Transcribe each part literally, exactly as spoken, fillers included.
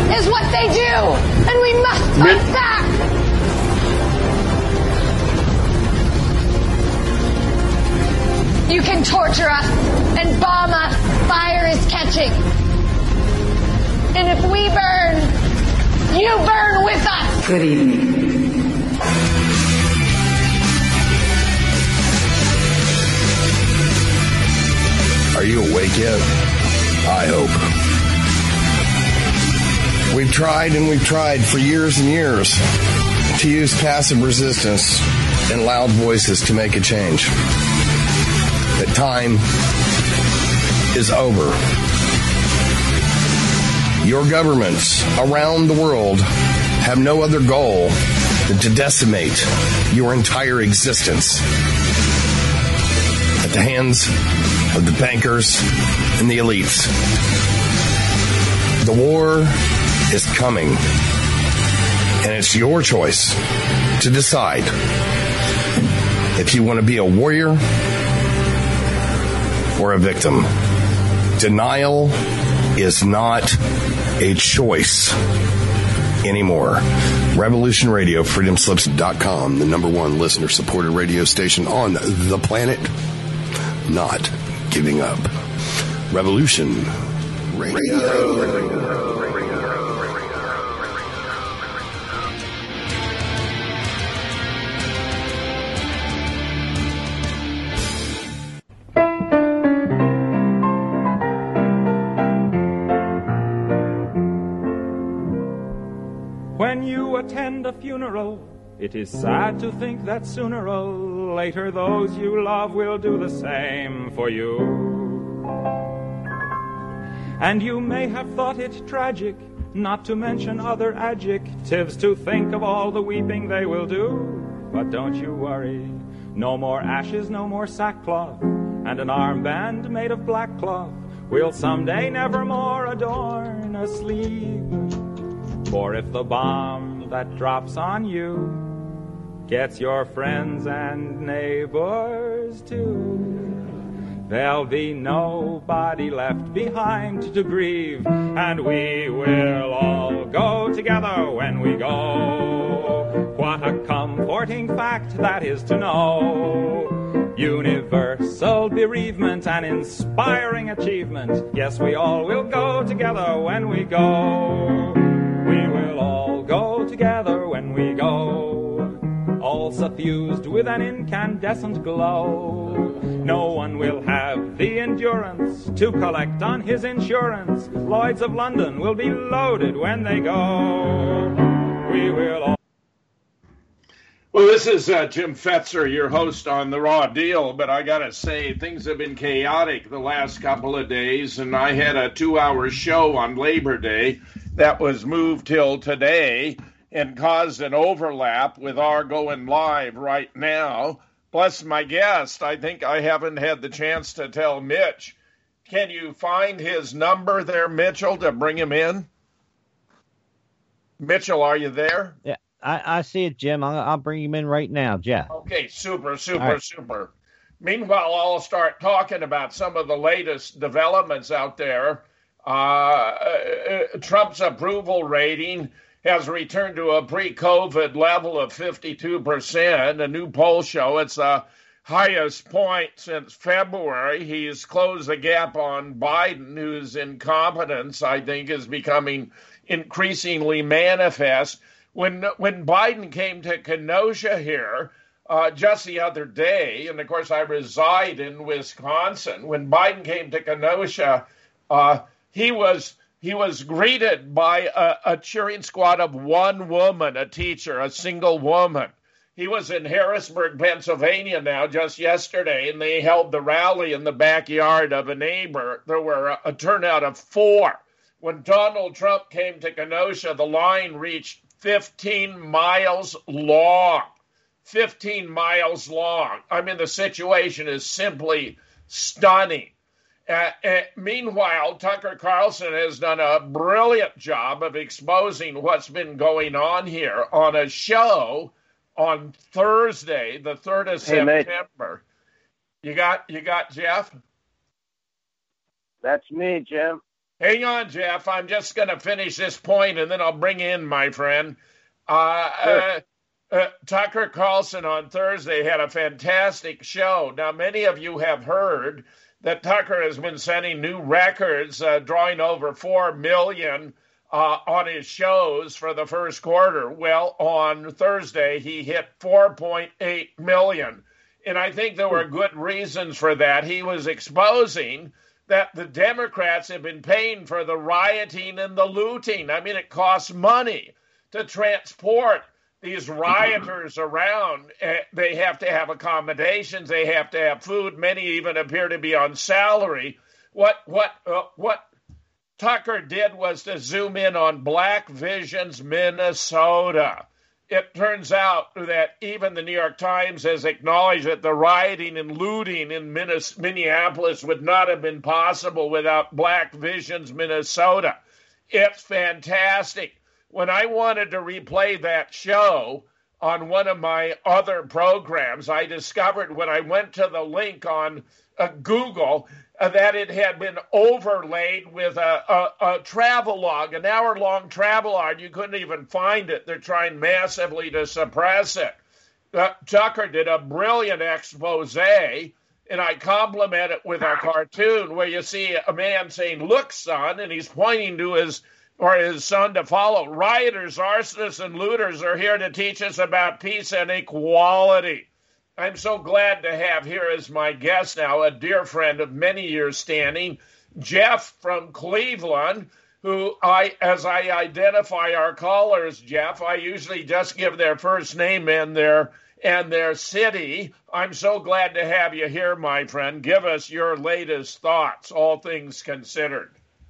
is what they do, and we must fight back. You can torture us and bomb us. Fire is catching. And if we burn, you burn with us. Good evening. Are you awake yet? I hope. We've tried and we've tried for years and years to use passive resistance and loud voices to make a change. But time is over. Your governments around the world have no other goal than to decimate your entire existence at the hands of the bankers and the elites. The war is coming, and it's your choice to decide if you want to be a warrior or a victim. Denial is not a choice anymore. Revolution Radio, freedom slips dot com, the number one listener-supported radio station on the planet. Not giving up. Revolution Radio. When you attend a funeral, it is sad to think that sooner or later those you love will do the same for you. And you may have thought it tragic, not to mention other adjectives, to think of all the weeping they will do. But don't you worry, no more ashes, no more sackcloth, and an armband made of black cloth will someday nevermore adorn a sleeve. For if the bomb that drops on you gets your friends and neighbors too, there'll be nobody left behind to grieve, and we will all go together when we go. What a comforting fact that is to know. Universal bereavement, an inspiring achievement. Yes, we all will go together when we go. We will all go together when we go, all suffused with an incandescent glow. No one will have the endurance to collect on his insurance. Lloyds of London will be loaded when they go. We will all... Well, this is uh, Jim Fetzer, your host on The Raw Deal, but I got to say, things have been chaotic the last couple of days, and I had a two-hour show on Labor Day that was moved till today and caused an overlap with our going live right now. Plus my guest, I think I haven't had the chance to tell Mitch. Can you find his number there, Mitchell, to bring him in? Mitchell, are you there? Yeah, I, I see it, Jim. I'll, I'll bring him in right now, Jeff. Okay, super, super, right. super. Meanwhile, I'll start talking about some of the latest developments out there. Uh, uh, Trump's approval rating has returned to a pre-COVID level of fifty-two percent. A new poll show it's the highest point since February. He's closed the gap on Biden, whose incompetence, I think, is becoming increasingly manifest. When when Biden came to Kenosha here uh, just the other day, and of course I reside in Wisconsin, when Biden came to Kenosha, uh, He was he was greeted by a, a cheering squad of one woman, a teacher, a single woman. He was in Harrisburg, Pennsylvania now just yesterday, and they held the rally in the backyard of a neighbor. There were a, a turnout of four. When Donald Trump came to Kenosha, the line reached fifteen miles long. fifteen miles long. I mean, the situation is simply stunning. Uh, uh, meanwhile, Tucker Carlson has done a brilliant job of exposing what's been going on here on a show on Thursday, the third of hey, September. Mate. You got, you got Jeff? That's me, Jim. Hang on, Jeff. I'm just going to finish this point, and then I'll bring in my friend. Uh, Sure. uh, uh, Tucker Carlson on Thursday had a fantastic show. Now, many of you have heard that Tucker has been setting new records, uh, drawing over four million uh, on his shows for the first quarter. Well, on Thursday, he hit four point eight million. And I think there were good reasons for that. He was exposing that the Democrats have been paying for the rioting and the looting. I mean, it costs money to transport these rioters around. They have to have accommodations. They have to have food. Many even appear to be on salary. What what uh, what Tucker did was to zoom in on Black Visions, Minnesota. It turns out that even the New York Times has acknowledged that the rioting and looting in Minneapolis would not have been possible without Black Visions, Minnesota. It's fantastic. When I wanted to replay that show on one of my other programs, I discovered when I went to the link on uh, Google uh, that it had been overlaid with a, a, a travel log, an hour-long travel log. You couldn't even find it. They're trying massively to suppress it. Uh, Tucker did a brilliant expose, and I compliment it with a cartoon where you see a man saying, "Look, son," and he's pointing to his or his son to follow. Rioters, arsonists, and looters are here to teach us about peace and equality. I'm so glad to have here as my guest now a dear friend of many years standing, Jeff from Cleveland, who I, as I identify our callers, Jeff, I usually just give their first name and their and their city. I'm so glad to have you here, my friend. Give us your latest thoughts, all things considered.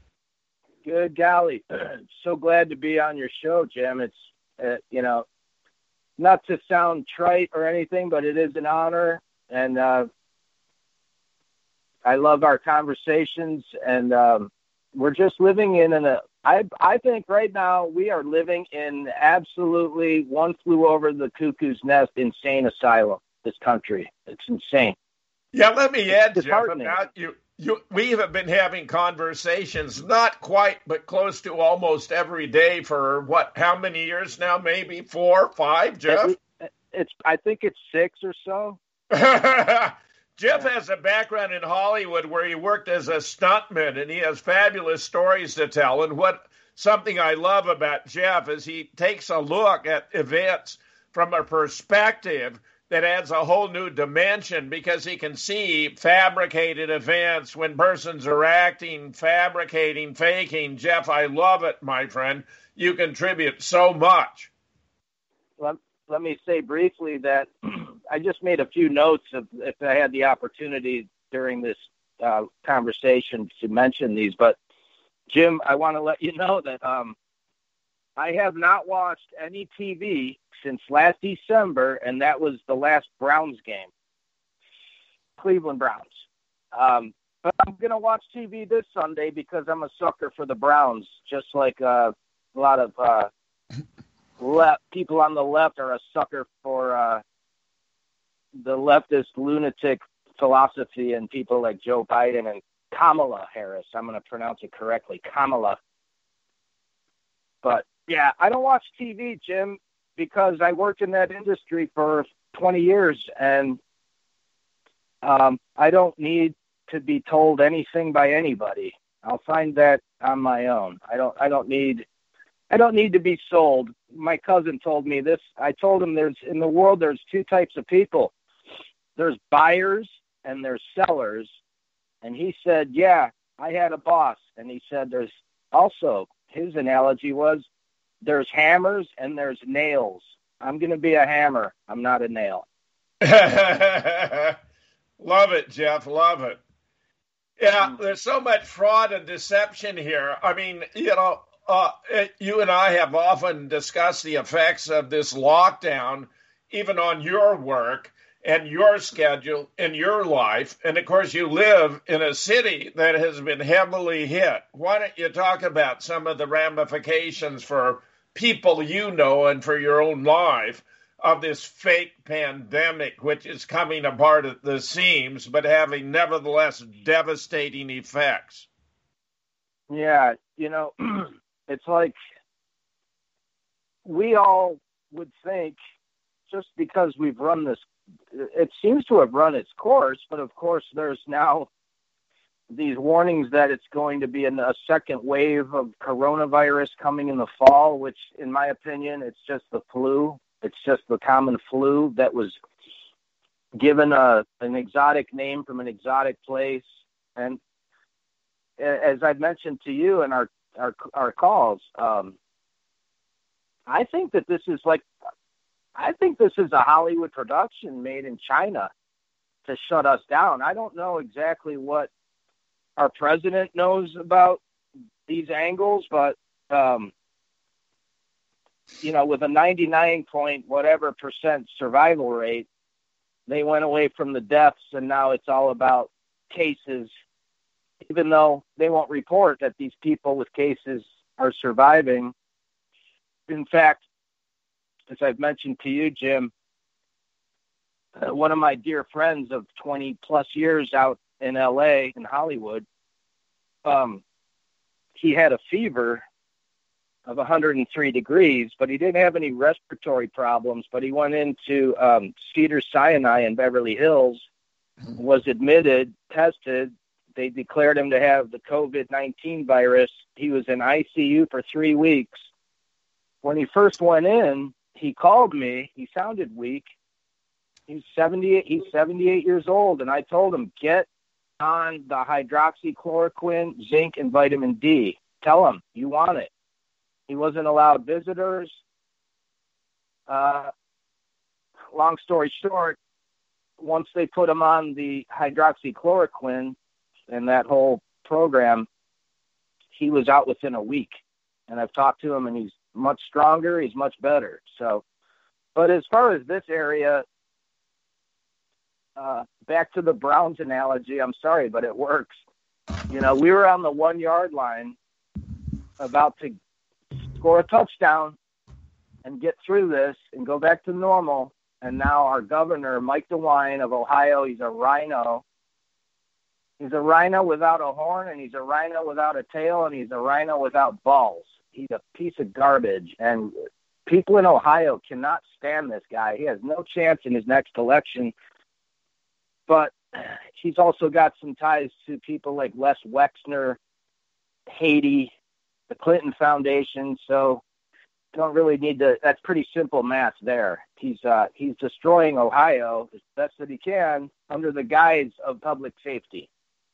Good golly. So glad to be on your show, Jim. It's, uh, you know, not to sound trite or anything, but it is an honor. And uh, I love our conversations. And um, we're just living in an, a, I, I think right now we are living in absolutely one flew over the cuckoo's nest insane asylum, this country. It's insane. Yeah, let me add, It's Jeff, about you. You, we have been having conversations, not quite, but close to almost every day for what, how many years now? Maybe four, five, Jeff? It, it's, I think it's six or so. Jeff has a background in Hollywood where he worked as a stuntman, and he has fabulous stories to tell. And what something I love about Jeff is he takes a look at events from a perspective that adds a whole new dimension, because he can see fabricated events when persons are acting, fabricating, faking. Jeff, I love it, my friend. You contribute so much. Let, let me say briefly that I just made a few notes of if I had the opportunity during this uh, conversation to mention these. But, Jim, I want to let you know that um, I have not watched any T V since last December, and that was the last Browns game, Cleveland Browns. Um, but I'm going to watch T V this Sunday because I'm a sucker for the Browns, just like uh, a lot of uh, left people on the left are a sucker for uh, the leftist lunatic philosophy and people like Joe Biden and Kamala Harris. I'm going to pronounce it correctly, Kamala. But, yeah, I don't watch T V, Jim, because I worked in that industry for twenty years, and um, I don't need to be told anything by anybody. I'll find that on my own. I don't. I don't need. I don't need to be sold. My cousin told me this. I told him there's in the world there's two types of people. There's buyers and there's sellers, and he said, "Yeah, I had a boss," and he said, "There's also." His analogy was, there's hammers and there's nails. I'm going to be a hammer. I'm not a nail. Love it, Jeff. Love it. Yeah, there's so much fraud and deception here. I mean, you know, uh, you and I have often discussed the effects of this lockdown, even on your work and your schedule and your life. And of course, you live in a city that has been heavily hit. Why don't you talk about some of the ramifications for people you know and for your own life of this fake pandemic, which is coming apart at the seams, but having nevertheless devastating effects? Yeah, you know, it's like we all would think just because we've run this, it seems to have run its course, but of course there's now these warnings that it's going to be in a second wave of coronavirus coming in the fall, which in my opinion, it's just the flu. It's just the common flu that was given a, an exotic name from an exotic place. And as I've mentioned to you in our, our, our calls, um, I think that this is like, I think this is a Hollywood production made in China to shut us down. I don't know exactly what our president knows about these angles, but, um, you know, with a ninety-nine point whatever percent survival rate, they went away from the deaths, and now it's all about cases, even though they won't report that these people with cases are surviving. In fact, as I've mentioned to you, Jim, uh, one of my dear friends of twenty plus years out in L A, in Hollywood, um, he had a fever of one hundred three degrees, but he didn't have any respiratory problems, but he went into um, Cedars-Sinai in Beverly Hills, was admitted, tested. They declared him to have the covid nineteen virus. He was in I C U for three weeks. When he first went in, he called me. He sounded weak. He's seventy-eight. He's seventy-eight years old, and I told him, get on the hydroxychloroquine, zinc, and vitamin D. Tell him you want it. He wasn't allowed visitors. Uh, long story short, once they put him on the hydroxychloroquine and that whole program, he was out within a week. And I've talked to him, and he's much stronger. He's much better. So, but as far as this area, uh, back to the Browns analogy, I'm sorry, but it works. You know, we were on the one yard line about to score a touchdown and get through this and go back to normal. And now our governor, Mike DeWine of Ohio, he's a rhino. He's a rhino without a horn, and he's a rhino without a tail, and he's a rhino without balls. He's a piece of garbage. And people in Ohio cannot stand this guy. He has no chance in his next election. But he's also got some ties to people like Les Wexner, Haiti, the Clinton Foundation. So don't really need to, that's pretty simple math there. He's uh, he's destroying Ohio as best that he can under the guise of public safety.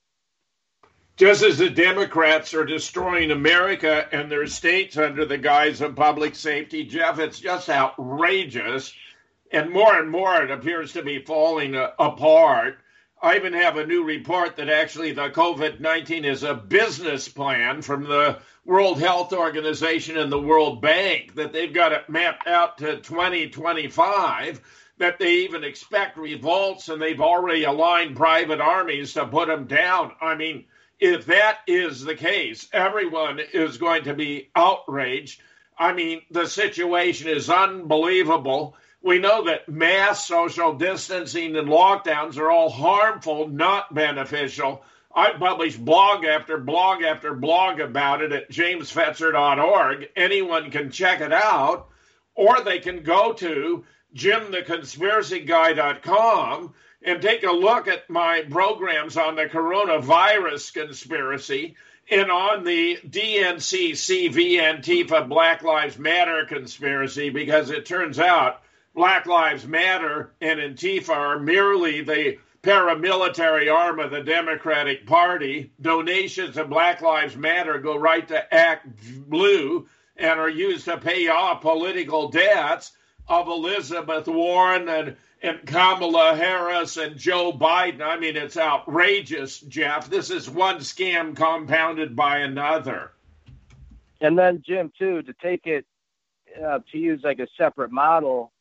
Just as the Democrats are destroying America and their states under the guise of public safety, Jeff, it's just outrageous. And more and more it appears to be falling uh, apart. I even have a new report that actually the covid nineteen is a business plan from the World Health Organization and the World Bank, that they've got it mapped out to twenty twenty-five, that they even expect revolts, and they've already aligned private armies to put them down. I mean, if that is the case, everyone is going to be outraged. I mean, the situation is unbelievable. We know that mass social distancing and lockdowns are all harmful, not beneficial. I publish blog after blog after blog about it at james fetzer dot org. Anyone can check it out, or they can go to jim the conspiracy guy dot com and take a look at my programs on the coronavirus conspiracy and on the D N C C V Antifa Black Lives Matter conspiracy, because it turns out Black Lives Matter and Antifa are merely the paramilitary arm of the Democratic Party. Donations to Black Lives Matter go right to Act Blue and are used to pay off political debts of Elizabeth Warren and, and Kamala Harris and Joe Biden. I mean, it's outrageous, Jeff. This is one scam compounded by another. And then, Jim, too, to take it, uh, to use like a separate model,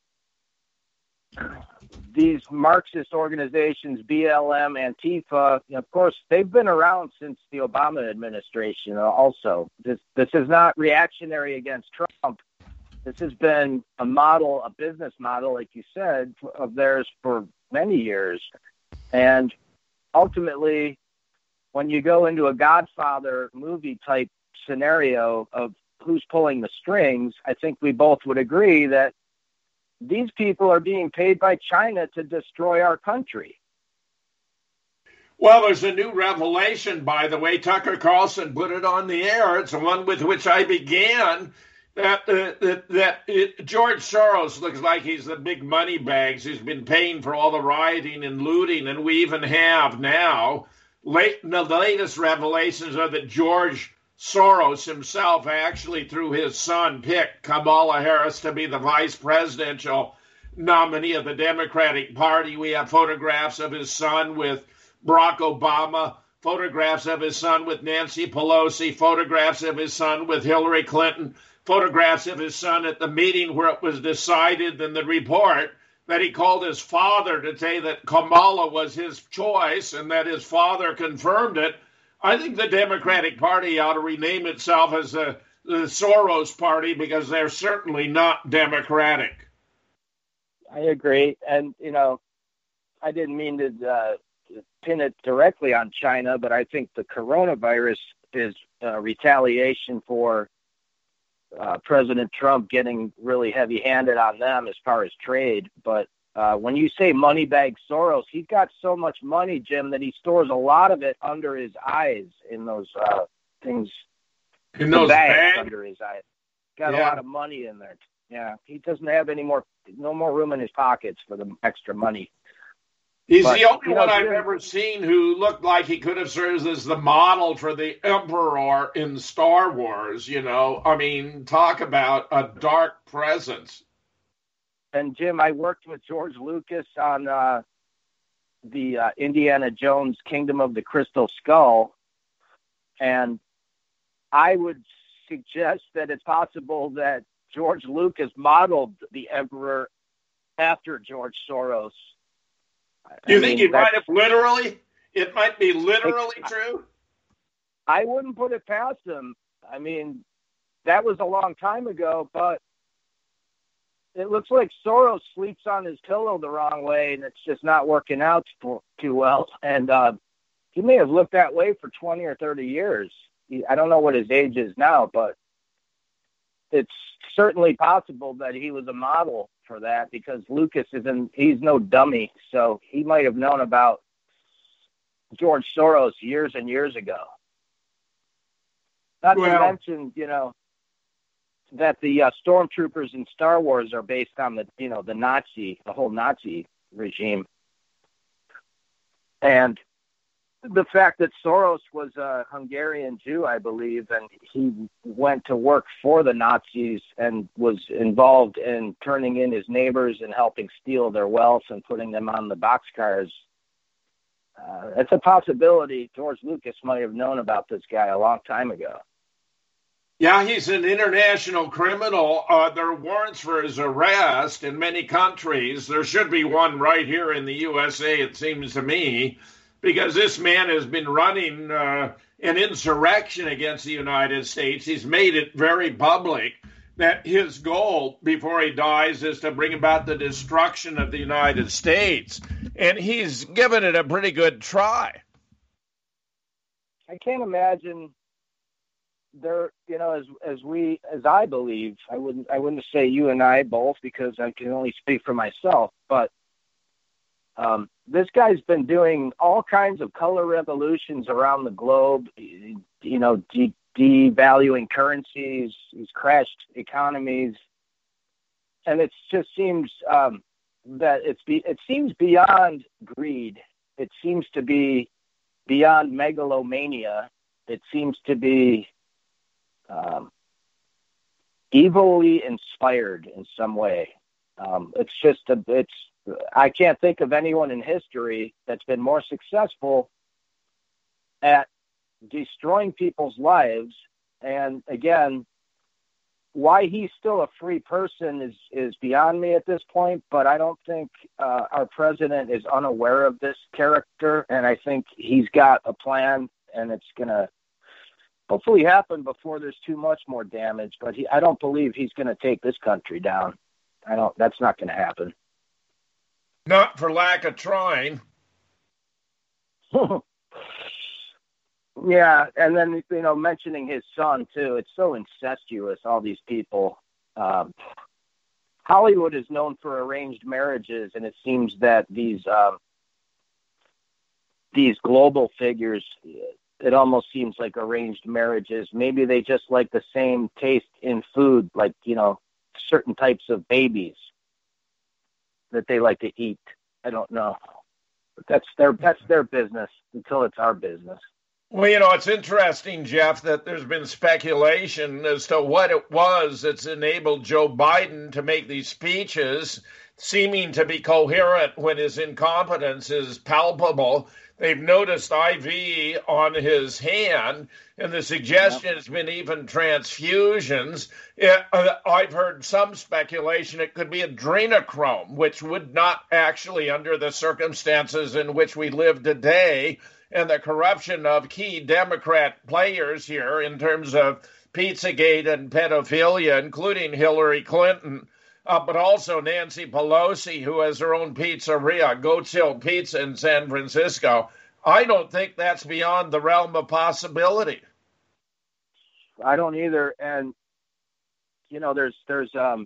these Marxist organizations, B L M, Antifa, of course, they've been around since the Obama administration also. This this is not reactionary against Trump. This has been a model, a business model, like you said, of theirs for many years. And ultimately, when you go into a Godfather movie type scenario of who's pulling the strings, I think we both would agree that these people are being paid by China to destroy our country. Well, there's a new revelation, by the way. Tucker Carlson put it on the air. It's the one with which I began, that uh, that, that it, George Soros looks like he's the big money bags who's been paying for all the rioting and looting, and we even have now. Late, the latest revelations are that George Soros himself actually, through his son, picked Kamala Harris to be the vice presidential nominee of the Democratic Party. We have photographs of his son with Barack Obama, photographs of his son with Nancy Pelosi, photographs of his son with Hillary Clinton, photographs of his son at the meeting where it was decided in the report that he called his father to say that Kamala was his choice and that his father confirmed it. I think the Democratic Party ought to rename itself as the, the Soros Party, because they're certainly not democratic. I agree. And, you know, I didn't mean to uh, pin it directly on China, but I think the coronavirus is uh, retaliation for uh, President Trump getting really heavy-handed on them as far as trade. But uh, when you say Moneybag Soros, he's got so much money, Jim, that he stores a lot of it under his eyes in those uh, things, in those bags, bags under his eyes. Got yeah. a lot of money in there. Yeah, he doesn't have any more, no more room in his pockets for the extra money. He's but, the only you know, one I've Jim, ever seen who looked like he could have served as the model for the Emperor in Star Wars, you know. I mean, talk about a dark presence. And, Jim, I worked with George Lucas on uh, the uh, Indiana Jones Kingdom of the Crystal Skull, and I would suggest that it's possible that George Lucas modeled the Emperor after George Soros. You I think mean, he might have literally? It might be literally true? I wouldn't put it past him. I mean, that was a long time ago, but it looks like Soros sleeps on his pillow the wrong way, and it's just not working out too well. And uh, he may have looked that way for twenty or thirty years. I don't know what his age is now, but it's certainly possible that he was a model for that, because Lucas isn't, he's no dummy. So he might have known about George Soros years and years ago. Not well, to mention, you know, that the uh, stormtroopers in Star Wars are based on the, you know, the Nazi, the whole Nazi regime. And the fact that Soros was a Hungarian Jew, I believe, and he went to work for the Nazis and was involved in turning in his neighbors and helping steal their wealth and putting them on the boxcars. Uh, it's a possibility George Lucas might have known about this guy a long time ago. Yeah, he's an international criminal. Uh, there are warrants for his arrest in many countries. There should be one right here in the U S A, it seems to me, because this man has been running uh, an insurrection against the United States. He's made it very public that his goal before he dies is to bring about the destruction of the United States. And he's given it a pretty good try. I can't imagine there, you know, as as we, as I believe, I wouldn't, I wouldn't say you and I both, because I can only speak for myself, but um, this guy's been doing all kinds of color revolutions around the globe, you know, de- devaluing currencies, he's crashed economies, and it just seems um, that it's be, it seems beyond greed. It seems to be beyond megalomania. It seems to be um, evilly inspired in some way. Um, it's just a, it's. I can't think of anyone in history that's been more successful at destroying people's lives. And again, why he's still a free person is, is beyond me at this point, but I don't think uh, our president is unaware of this character, and I think he's got a plan, and it's going to hopefully happen before there's too much more damage, but he, I don't believe he's going to take this country down. I don't, that's not going to happen. Not for lack of trying. Yeah, and then, you know, mentioning his son, too, it's so incestuous, all these people. Um, Hollywood is known for arranged marriages, and it seems that these um, these global figures, it almost seems like arranged marriages. Maybe they just like the same taste in food, like, you know, certain types of babies that they like to eat. I don't know. But that's their that's their business until it's our business. Well, you know, it's interesting, Jeff, that there's been speculation as to what it was that's enabled Joe Biden to make these speeches seeming to be coherent when his incompetence is palpable. They've noticed I V on his hand, and the suggestion has been even transfusions. It, uh, I've heard some speculation it could be adrenochrome, which would not actually, under the circumstances in which we live today, and the corruption of key Democrat players here in terms of Pizzagate and pedophilia, including Hillary Clinton, uh, but also Nancy Pelosi, who has her own pizzeria, Goat's Hill Pizza in San Francisco. I don't think that's beyond the realm of possibility. I don't either. And, you know, there's, there's, um,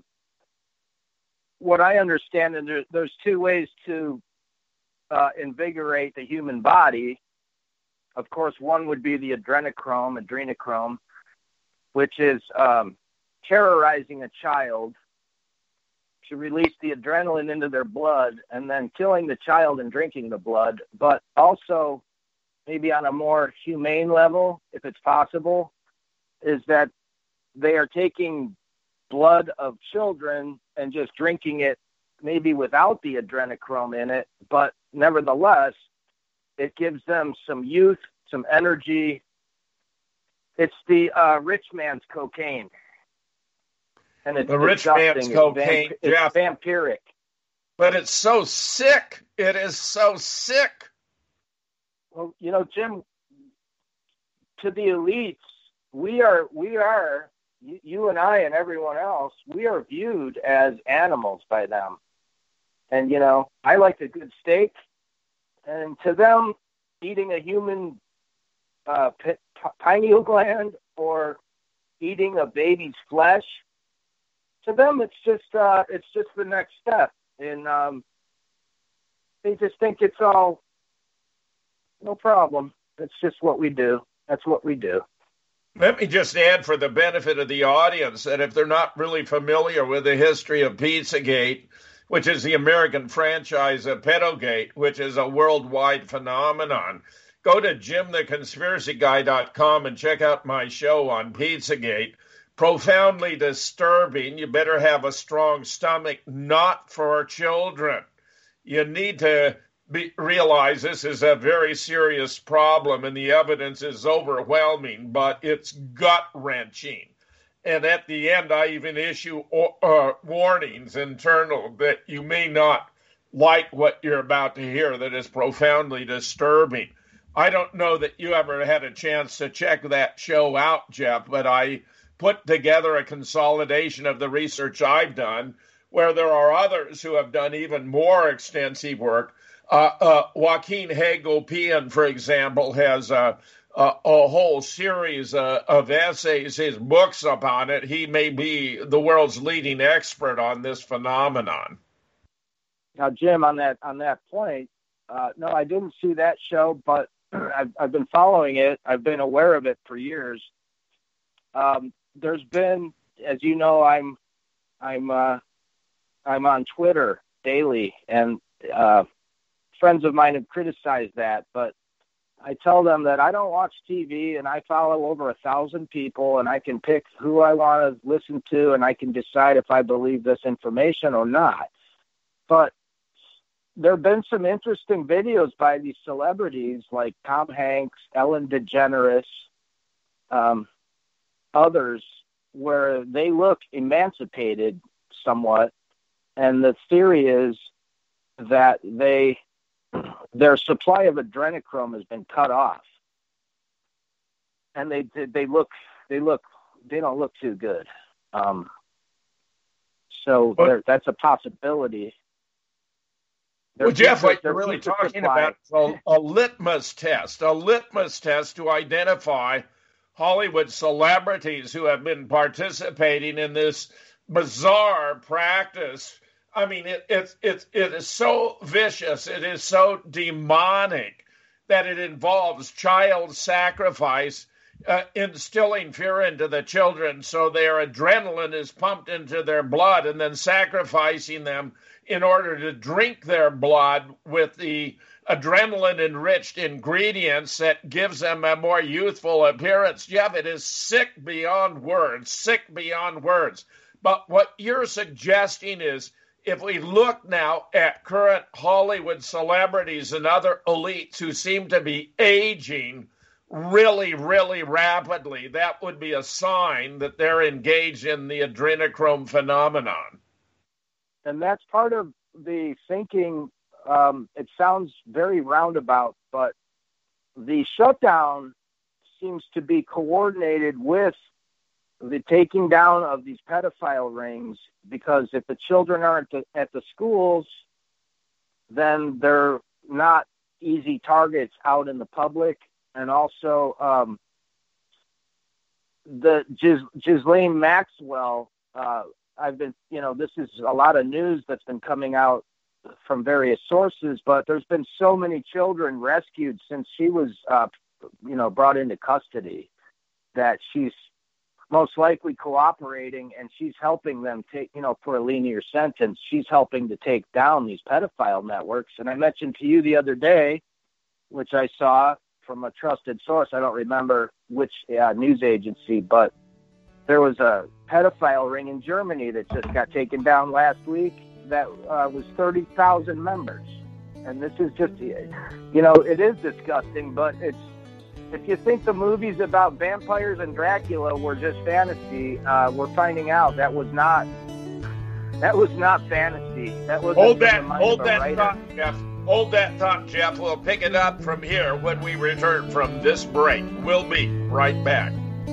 what I understand, and there, there's two ways to uh, invigorate the human body. Of course, one would be the adrenochrome, adrenochrome, which is um, terrorizing a child to release the adrenaline into their blood and then killing the child and drinking the blood. But also, maybe on a more humane level, if it's possible, is that they are taking blood of children and just drinking it, maybe without the adrenochrome in it, but nevertheless, it gives them some youth, some energy. It's the uh, rich man's cocaine. And it's the rich man's cocaine, it's, vamp- it's vampiric. But it's so sick. It is so sick. Well, you know, Jim, to the elites, we are, we are, you, you and I and everyone else, we are viewed as animals by them. And, you know, I like a good steak. And to them, eating a human uh, p- pineal gland or eating a baby's flesh, to them, it's just uh, it's just the next step. And um, they just think it's all no problem. It's just what we do. That's what we do. Let me just add, for the benefit of the audience, that if they're not really familiar with the history of Pizzagate, which is the American franchise of Pedogate, which is a worldwide phenomenon, go to jim the conspiracy guy dot com and check out my show on Pizzagate. Profoundly disturbing. You better have a strong stomach, not for children. You need to be, realize this is a very serious problem, and the evidence is overwhelming, but it's gut-wrenching. And at the end, I even issue uh, warnings internal that you may not like what you're about to hear, that is profoundly disturbing. I don't know that you ever had a chance to check that show out, Jeff, but I put together a consolidation of the research I've done, where there are others who have done even more extensive work. Uh, uh, Joaquin Hagopian, for example, has a, a, a whole series uh, of essays, his books upon it. He may be the world's leading expert on this phenomenon. Now, Jim, on that on that point, uh, no, I didn't see that show, but I've, I've been following it. I've been aware of it for years. Um, there's been, as you know, I'm I'm uh, I'm on Twitter daily, and uh, friends of mine have criticized that, but I tell them that I don't watch T V, and I follow over a thousand people, and I can pick who I want to listen to, and I can decide if I believe this information or not. But there have been some interesting videos by these celebrities like Tom Hanks, Ellen DeGeneres, um, others, where they look emancipated somewhat, and the theory is that they their supply of adrenochrome has been cut off, and they they look they look they don't look too good. Um, so there, that's a possibility. Well, Jeff, what you're really talking about is a, a litmus test, a litmus test to identify Hollywood celebrities who have been participating in this bizarre practice. I mean, it, it, it, it is so vicious, it is so demonic that it involves child sacrifice, uh, instilling fear into the children so their adrenaline is pumped into their blood and then sacrificing them in order to drink their blood with the adrenaline-enriched ingredients that gives them a more youthful appearance. Jeff, it is sick beyond words, sick beyond words. But what you're suggesting is, if we look now at current Hollywood celebrities and other elites who seem to be aging really, really rapidly, that would be a sign that they're engaged in the adrenochrome phenomenon. And that's part of the thinking. Um, it sounds very roundabout, but the shutdown seems to be coordinated with the taking down of these pedophile rings, because if the children aren't at the schools, then they're not easy targets out in the public. And also um, the Gis- Ghislaine Maxwell, uh, I've been, you know, this is a lot of news that's been coming out from various sources, but there's been so many children rescued since she was, uh, you know, brought into custody, that she's most likely cooperating, and she's helping them take, you know, for a linear sentence, she's helping to take down these pedophile networks. And I mentioned to you the other day, which I saw from a trusted source, I don't remember which uh, news agency, but there was a pedophile ring in Germany that just got taken down last week that uh, was thirty thousand members. And this is just, you know, it is disgusting, but it's, if you think the movies about vampires and Dracula were just fantasy, uh, we're finding out that was not, that was not fantasy. That was hold that, hold that writer. thought, Jeff. Hold that thought, Jeff. We'll pick it up from here when we return from this break. We'll be right back.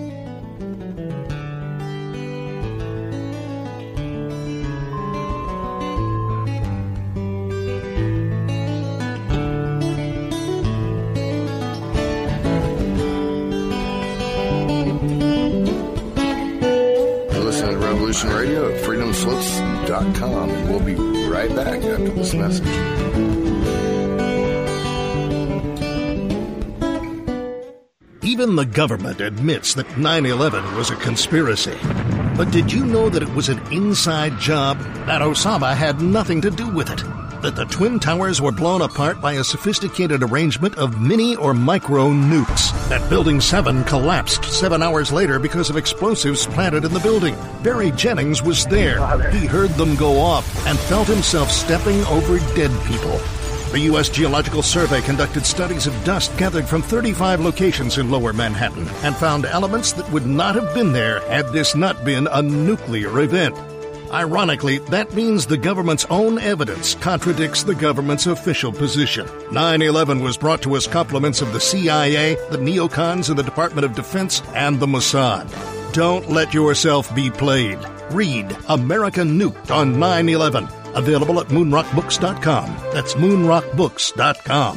Radio at freedom slips dot com, and we'll be right back after this message. Even the government admits that nine eleven was a conspiracy. But did you know that it was an inside job? That Osama had nothing to do with it? That the Twin Towers were blown apart by a sophisticated arrangement of mini or micro nukes? That Building seven collapsed seven hours later because of explosives planted in the building? Barry Jennings was there. He heard them go off and felt himself stepping over dead people. The U S Geological Survey conducted studies of dust gathered from thirty-five locations in Lower Manhattan and found elements that would not have been there had this not been a nuclear event. Ironically, that means the government's own evidence contradicts the government's official position. nine eleven was brought to us compliments of the C I A, the neocons in the Department of Defense, and the Mossad. Don't let yourself be played. Read America Nuked on nine eleven. Available at moon rock books dot com. That's moon rock books dot com.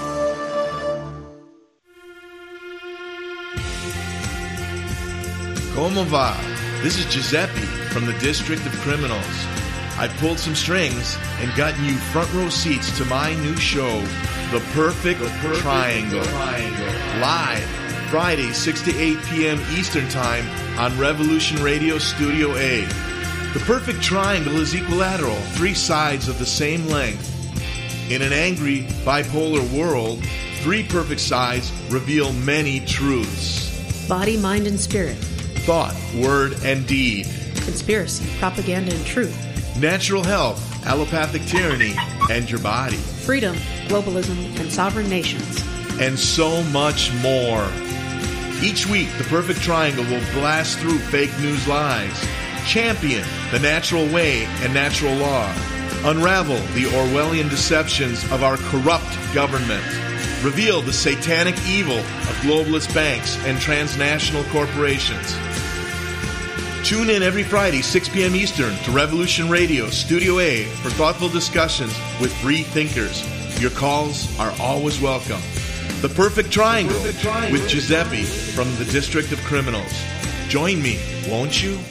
Como va? This is Giuseppe from the District of Criminals. I pulled some strings and gotten you front row seats to my new show, The Perfect, the Perfect Triangle. Triangle. Live, Friday, six to eight p.m. Eastern Time on Revolution Radio Studio A. The Perfect Triangle is equilateral, three sides of the same length. In an angry, bipolar world, three perfect sides reveal many truths. Body, mind, and spirit. Thought, word, and deed. Conspiracy, propaganda, and truth. Natural health, allopathic tyranny, and your body. Freedom, globalism, and sovereign nations. And so much more. Each week, the Perfect Triangle will blast through fake news lies, champion the natural way and natural law, unravel the Orwellian deceptions of our corrupt government, reveal the satanic evil of globalist banks and transnational corporations. Tune in every Friday, six p.m. Eastern, to Revolution Radio, Studio A, for thoughtful discussions with free thinkers. Your calls are always welcome. The Perfect Triangle, the Perfect Triangle. With Giuseppe from the District of Criminals. Join me, won't you?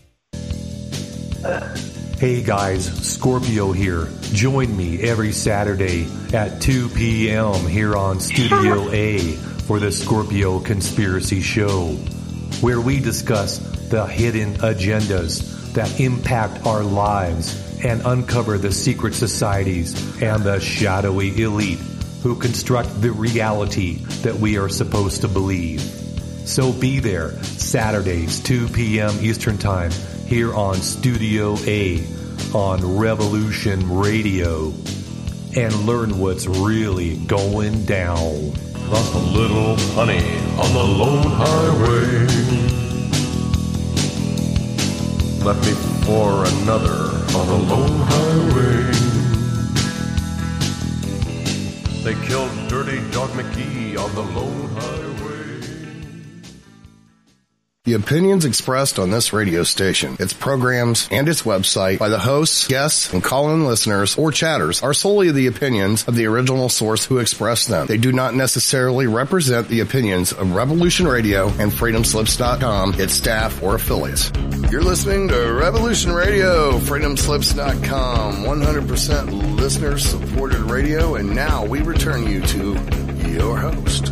Hey guys, Scorpio here. Join me every Saturday at two p.m. here on Studio A for the Scorpio Conspiracy Show, where we discuss the hidden agendas that impact our lives and uncover the secret societies and the shadowy elite who construct the reality that we are supposed to believe. So be there Saturdays, two p.m. Eastern Time, here on Studio A on Revolution Radio, and learn what's really going down. Lost a little honey on the lone highway, left me for another on the lone highway. They killed Dirty Dog McGee on the lone highway. The opinions expressed on this radio station, its programs, and its website by the hosts, guests, and call-in listeners or chatters are solely the opinions of the original source who expressed them. They do not necessarily represent the opinions of Revolution Radio and Freedom Slips dot com, its staff, or affiliates. You're listening to Revolution Radio, Freedom Slips dot com, one hundred percent listener-supported radio, and now we return you to your host.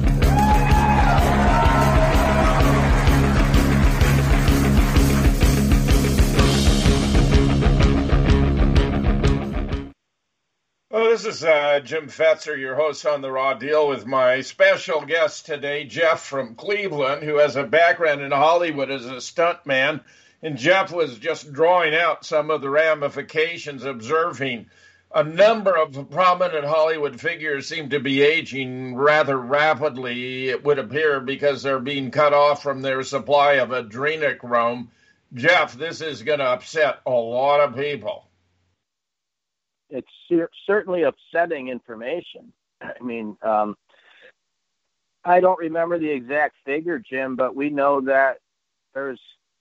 Well, this is uh, Jim Fetzer, your host on The Raw Deal, with my special guest today, Jeff from Cleveland, who has a background in Hollywood as a stuntman. And Jeff was just drawing out some of the ramifications, observing a number of prominent Hollywood figures seem to be aging rather rapidly, it would appear, because they're being cut off from their supply of adrenochrome. Jeff, this is going to upset a lot of people. It's cer- certainly upsetting information. I mean, um, I don't remember the exact figure, Jim, but we know that there's,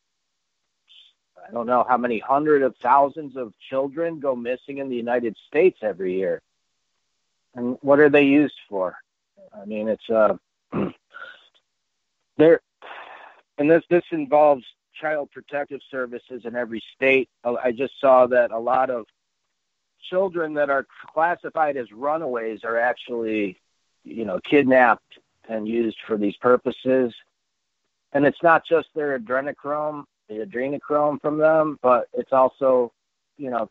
I don't know how many hundred of thousands of children go missing in the United States every year. And what are they used for? I mean, it's, uh, there, and this, this involves Child Protective Services in every state. I just saw that a lot of children that are classified as runaways are actually, you know, kidnapped and used for these purposes. And it's not just their adrenochrome, the adrenochrome from them, but it's also, you know,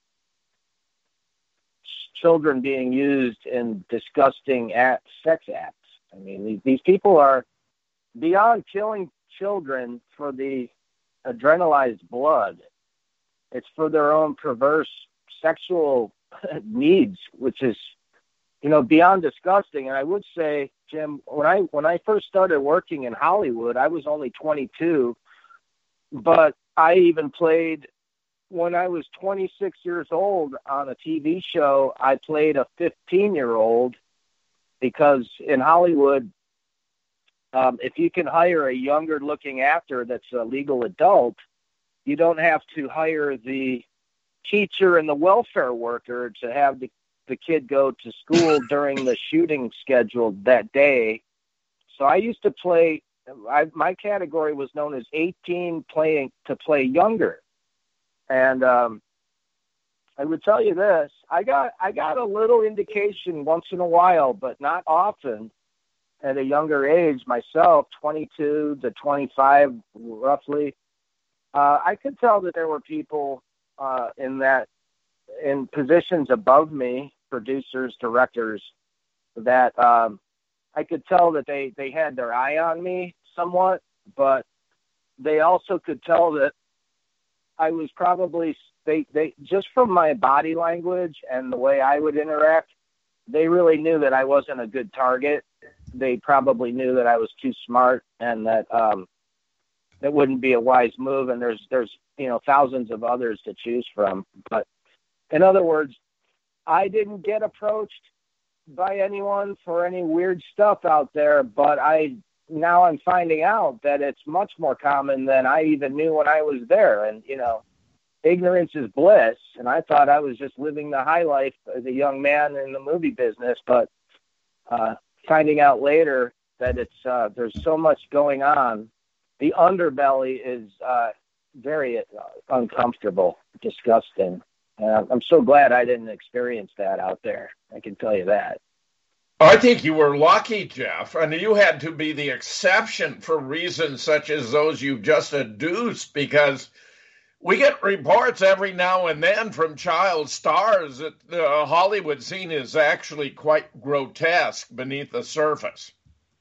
children being used in disgusting act, sex acts. I mean, these, these people are beyond killing children for the adrenalized blood. It's for their own perverse sexual needs, which is, you know, beyond disgusting. And I would say, Jim, when I when I first started working in Hollywood, I was only twenty-two, but I even played, when I was twenty-six years old on a T V show, I played a fifteen-year-old, because in Hollywood, um, if you can hire a younger-looking actor that's a legal adult, you don't have to hire the teacher and the welfare worker to have the, the kid go to school during the shooting schedule that day. So I used to play, I, my category was known as eighteen playing to play younger. And um, I would tell you this, I got I got a little indication once in a while, but not often, at a younger age myself, twenty-two to twenty-five roughly. Uh, I could tell that there were people Uh, in that, in positions above me, producers, directors, that um, I could tell that they, they had their eye on me somewhat, but they also could tell that I was probably, they, they just from my body language and the way I would interact, they really knew that I wasn't a good target. They probably knew that I was too smart and that um, that wouldn't be a wise move. And there's, there's, you know, thousands of others to choose from. But in other words, I didn't get approached by anyone for any weird stuff out there, but I now I'm finding out that it's much more common than I even knew when I was there. And, you know, ignorance is bliss. And I thought I was just living the high life as a young man in the movie business. But uh, finding out later that it's uh, there's so much going on, the underbelly is uh, very uh, uncomfortable, disgusting. Uh, I'm so glad I didn't experience that out there. I can tell you that. I think you were lucky, Jeff, and you had to be the exception for reasons such as those you've just adduced, because we get reports every now and then from child stars that the Hollywood scene is actually quite grotesque beneath the surface.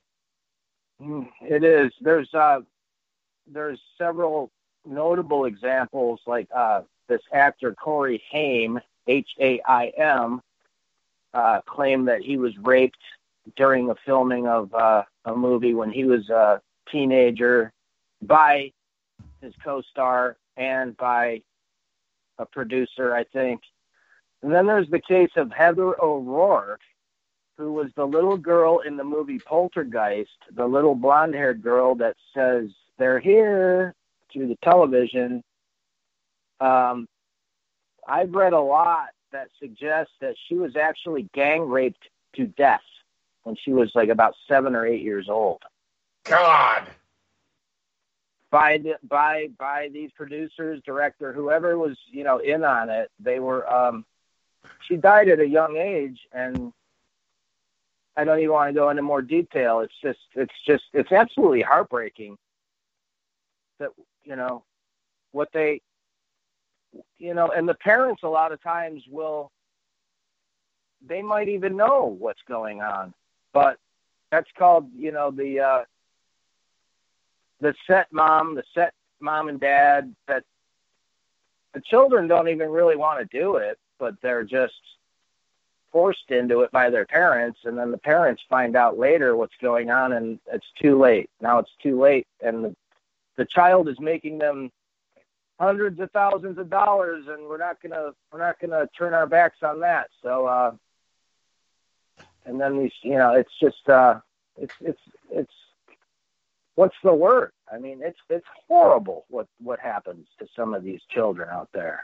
It is. There's uh, there's several notable examples, like uh, this actor Corey Haim, H A I M, Uh, claimed that he was raped during the filming of uh, a movie when he was a teenager by his co-star and by a producer, I think. And then there's the case of Heather O'Rourke, who was the little girl in the movie Poltergeist, the little blonde-haired girl that says, "They're here," through the television. Um, I've read a lot that suggests that she was actually gang raped to death when she was like about seven or eight years old. God. By the, by by these producers, director, whoever was, you know, in on it, they were. Um, she died at a young age, and I don't even want to go into more detail. It's just, it's just, it's absolutely heartbreaking that, you know, what they. You know, and the parents a lot of times will, they might even know what's going on, but that's called, you know, the, uh, the set mom, the set mom and dad, that the children don't even really want to do it, but they're just forced into it by their parents. And then the parents find out later what's going on, and it's too late. Now it's too late. And the, the child is making them hundreds of thousands of dollars, and we're not gonna we're not gonna turn our backs on that. So, uh, and then we, you know, it's just uh, it's it's it's what's the word? I mean, it's it's horrible what what happens to some of these children out there.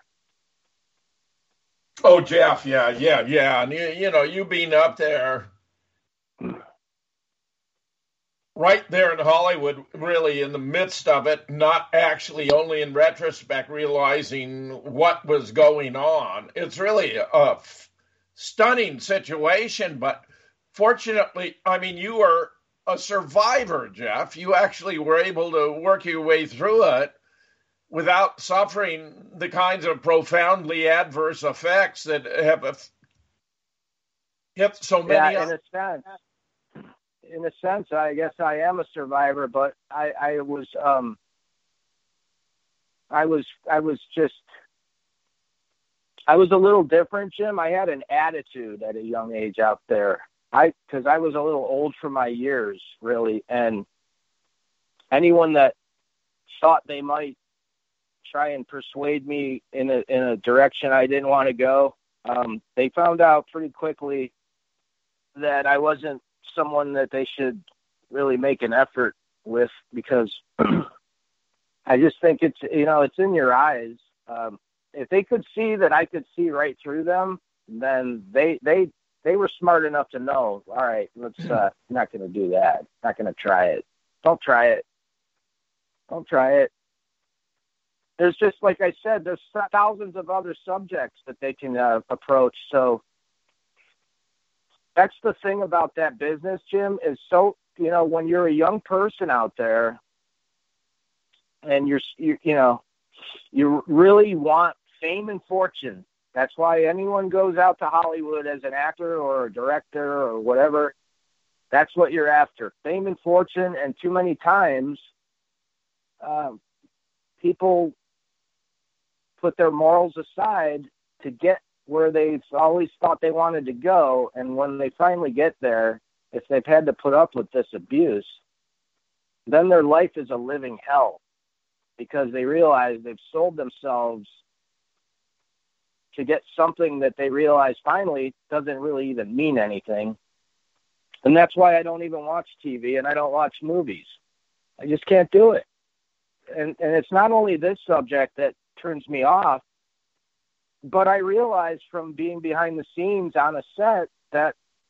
Oh, Jeff, yeah, yeah, yeah, and you, you know, you being up there. Right there in Hollywood, really in the midst of it, not actually only in retrospect realizing what was going on. It's really a f- stunning situation, but fortunately, I mean, you were a survivor, Jeff. You actually were able to work your way through it without suffering the kinds of profoundly adverse effects that have hit so many. Yeah, in a sense. In a sense, I guess I am a survivor, but I, I was, um, I was, I was just, I was a little different, Jim. I had an attitude at a young age out there. I, because I was a little old for my years, really, and anyone that thought they might try and persuade me in a in a direction I didn't want to go, um, they found out pretty quickly that I wasn't someone that they should really make an effort with, because I just think it's, you know, it's in your eyes. Um, if they could see that I could see right through them, then they, they, they were smart enough to know, all right, let's, uh, not going to do that. Not going to try it. Don't try it. Don't try it. There's just, like I said, there's thousands of other subjects that they can uh, approach. So, that's the thing about that business, Jim, is so, you know, when you're a young person out there and you're, you, you know, you really want fame and fortune. That's why anyone goes out to Hollywood as an actor or a director or whatever. That's what you're after, fame and fortune. And too many times uh, people put their morals aside to get where they've always thought they wanted to go. And when they finally get there, if they've had to put up with this abuse, then their life is a living hell, because they realize they've sold themselves to get something that they realize finally doesn't really even mean anything. And that's why I don't even watch T V and I don't watch movies. I just can't do it. And and it's not only this subject that turns me off, but I realized from being behind the scenes on a set that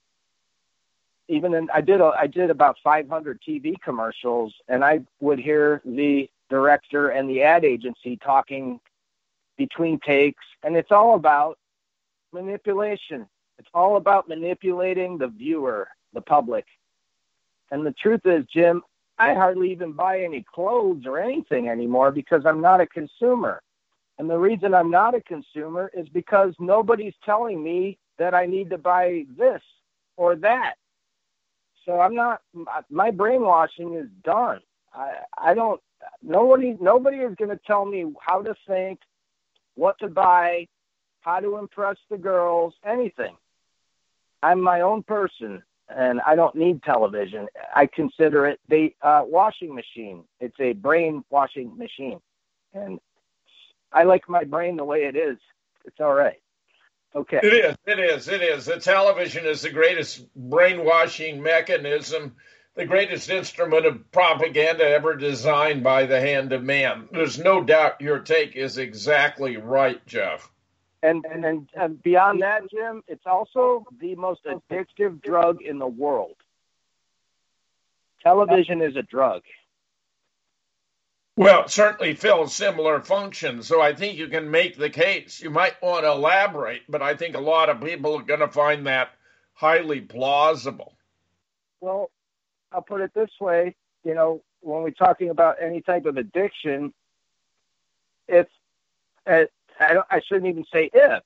even in, I did a, I did about five hundred T V commercials, and I would hear the director and the ad agency talking between takes, and it's all about manipulation. It's all about manipulating the viewer, the public. And the truth is, Jim, I hardly even buy any clothes or anything anymore because I'm not a consumer. And the reason I'm not a consumer is because nobody's telling me that I need to buy this or that. So I'm not, my brainwashing is done. I, I don't, nobody, nobody is going to tell me how to think, what to buy, how to impress the girls, anything. I'm my own person, and I don't need television. I consider it the uh, washing machine. It's a brain washing machine. And I like my brain the way it is. It's all right. Okay. It is. It is. It is. The television is the greatest brainwashing mechanism, the greatest instrument of propaganda ever designed by the hand of man. There's no doubt your take is exactly right, Jeff. And, and, and, and beyond that, Jim, it's also the most addictive drug in the world. Television is a drug. Well, it certainly fills similar functions, so I think you can make the case. You might want to elaborate, but I think a lot of people are going to find that highly plausible. Well, I'll put it this way. You know, when we're talking about any type of addiction, it's, it, I, don't, I shouldn't even say if.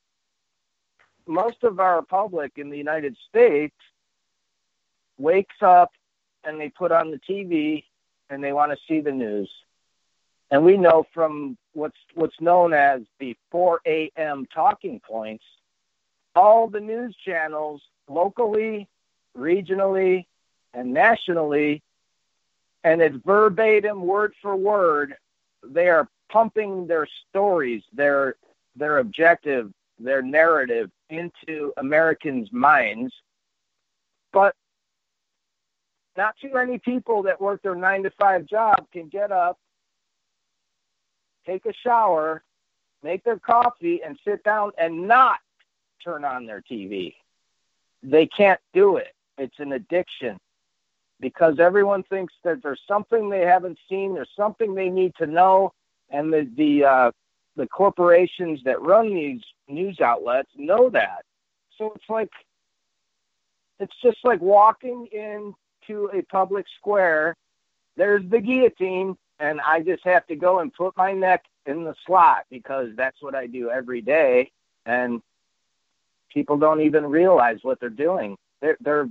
Most of our public in the United States wakes up and they put on the T V and they want to see the news. And we know from what's what's known as the four a.m. talking points, all the news channels locally, regionally, and nationally, and it's verbatim, word for word, they are pumping their stories, their their objective, their narrative into Americans' minds. But not too many people that work their nine to five job can get up, take a shower, make their coffee, and sit down and not turn on their T V. They can't do it. It's an addiction because everyone thinks that there's something they haven't seen, there's something they need to know, and the the uh, the corporations that run these news outlets know that. So it's like it's just like walking into a public square. There's the guillotine. And I just have to go and put my neck in the slot because that's what I do every day. And people don't even realize what they're doing. They're they're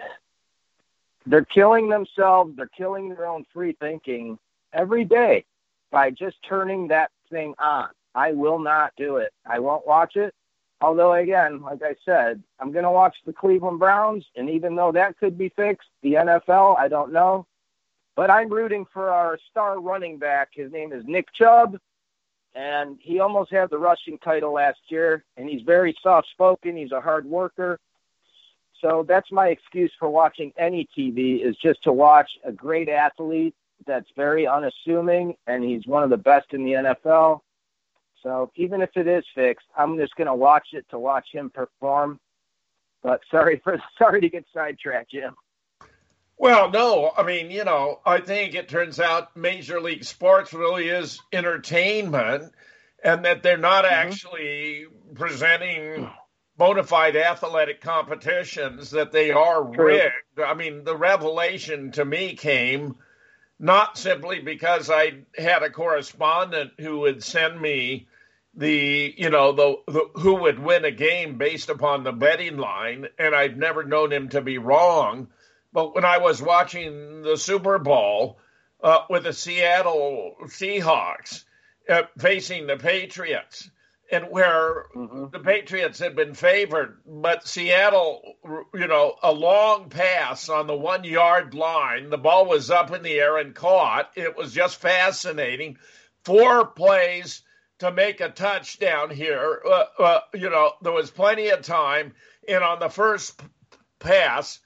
they're killing themselves. They're killing their own free thinking every day by just turning that thing on. I will not do it. I won't watch it. Although, again, like I said, I'm going to watch the Cleveland Browns. And even though that could be fixed, the N F L, I don't know. But I'm rooting for our star running back. His name is Nick Chubb, and he almost had the rushing title last year, and he's very soft-spoken. He's a hard worker. So that's my excuse for watching any T V is just to watch a great athlete that's very unassuming, and he's one of the best in the N F L. So even if it is fixed, I'm just going to watch it to watch him perform. But sorry for sorry to get sidetracked, Jim. Well, no, I mean, you know, I think it turns out Major League Sports really is entertainment and that they're not mm-hmm. actually presenting bona fide athletic competitions, that they are True. rigged. I mean, the revelation to me came not simply because I had a correspondent who would send me the, you know, the, the who would win a game based upon the betting line, and I've never known him to be wrong. But when I was watching the Super Bowl uh, with the Seattle Seahawks uh, facing the Patriots, and where mm-hmm. the Patriots had been favored, but Seattle, you know, a long pass on the one-yard line, the ball was up in the air and caught. It was just fascinating. Four plays to make a touchdown here. Uh, uh, you know, there was plenty of time, and on the first pass,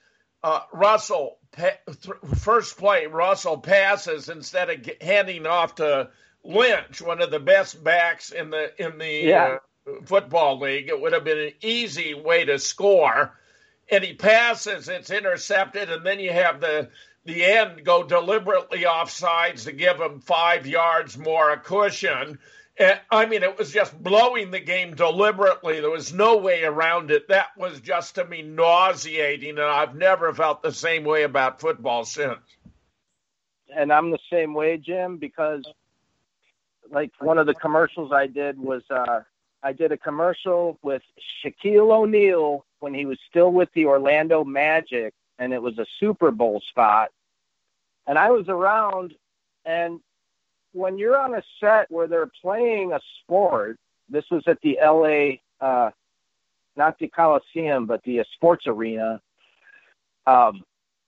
uh, Russell, pa- th- first play, Russell passes instead of g- handing off to Lynch, one of the best backs in the in the Yeah. uh, football league. It would have been an easy way to score. And he passes, it's intercepted, and then you have the the end go deliberately offsides to give him five yards more a cushion. And, I mean, it was just blowing the game deliberately. There was no way around it. That was just, to me, nauseating, and I've never felt the same way about football since. And I'm the same way, Jim, because like one of the commercials I did was uh, I did a commercial with Shaquille O'Neal when he was still with the Orlando Magic, and it was a Super Bowl spot. And I was around, and when you're on a set where they're playing a sport, this was at the L A, uh, not the Coliseum, but the uh, sports arena, um,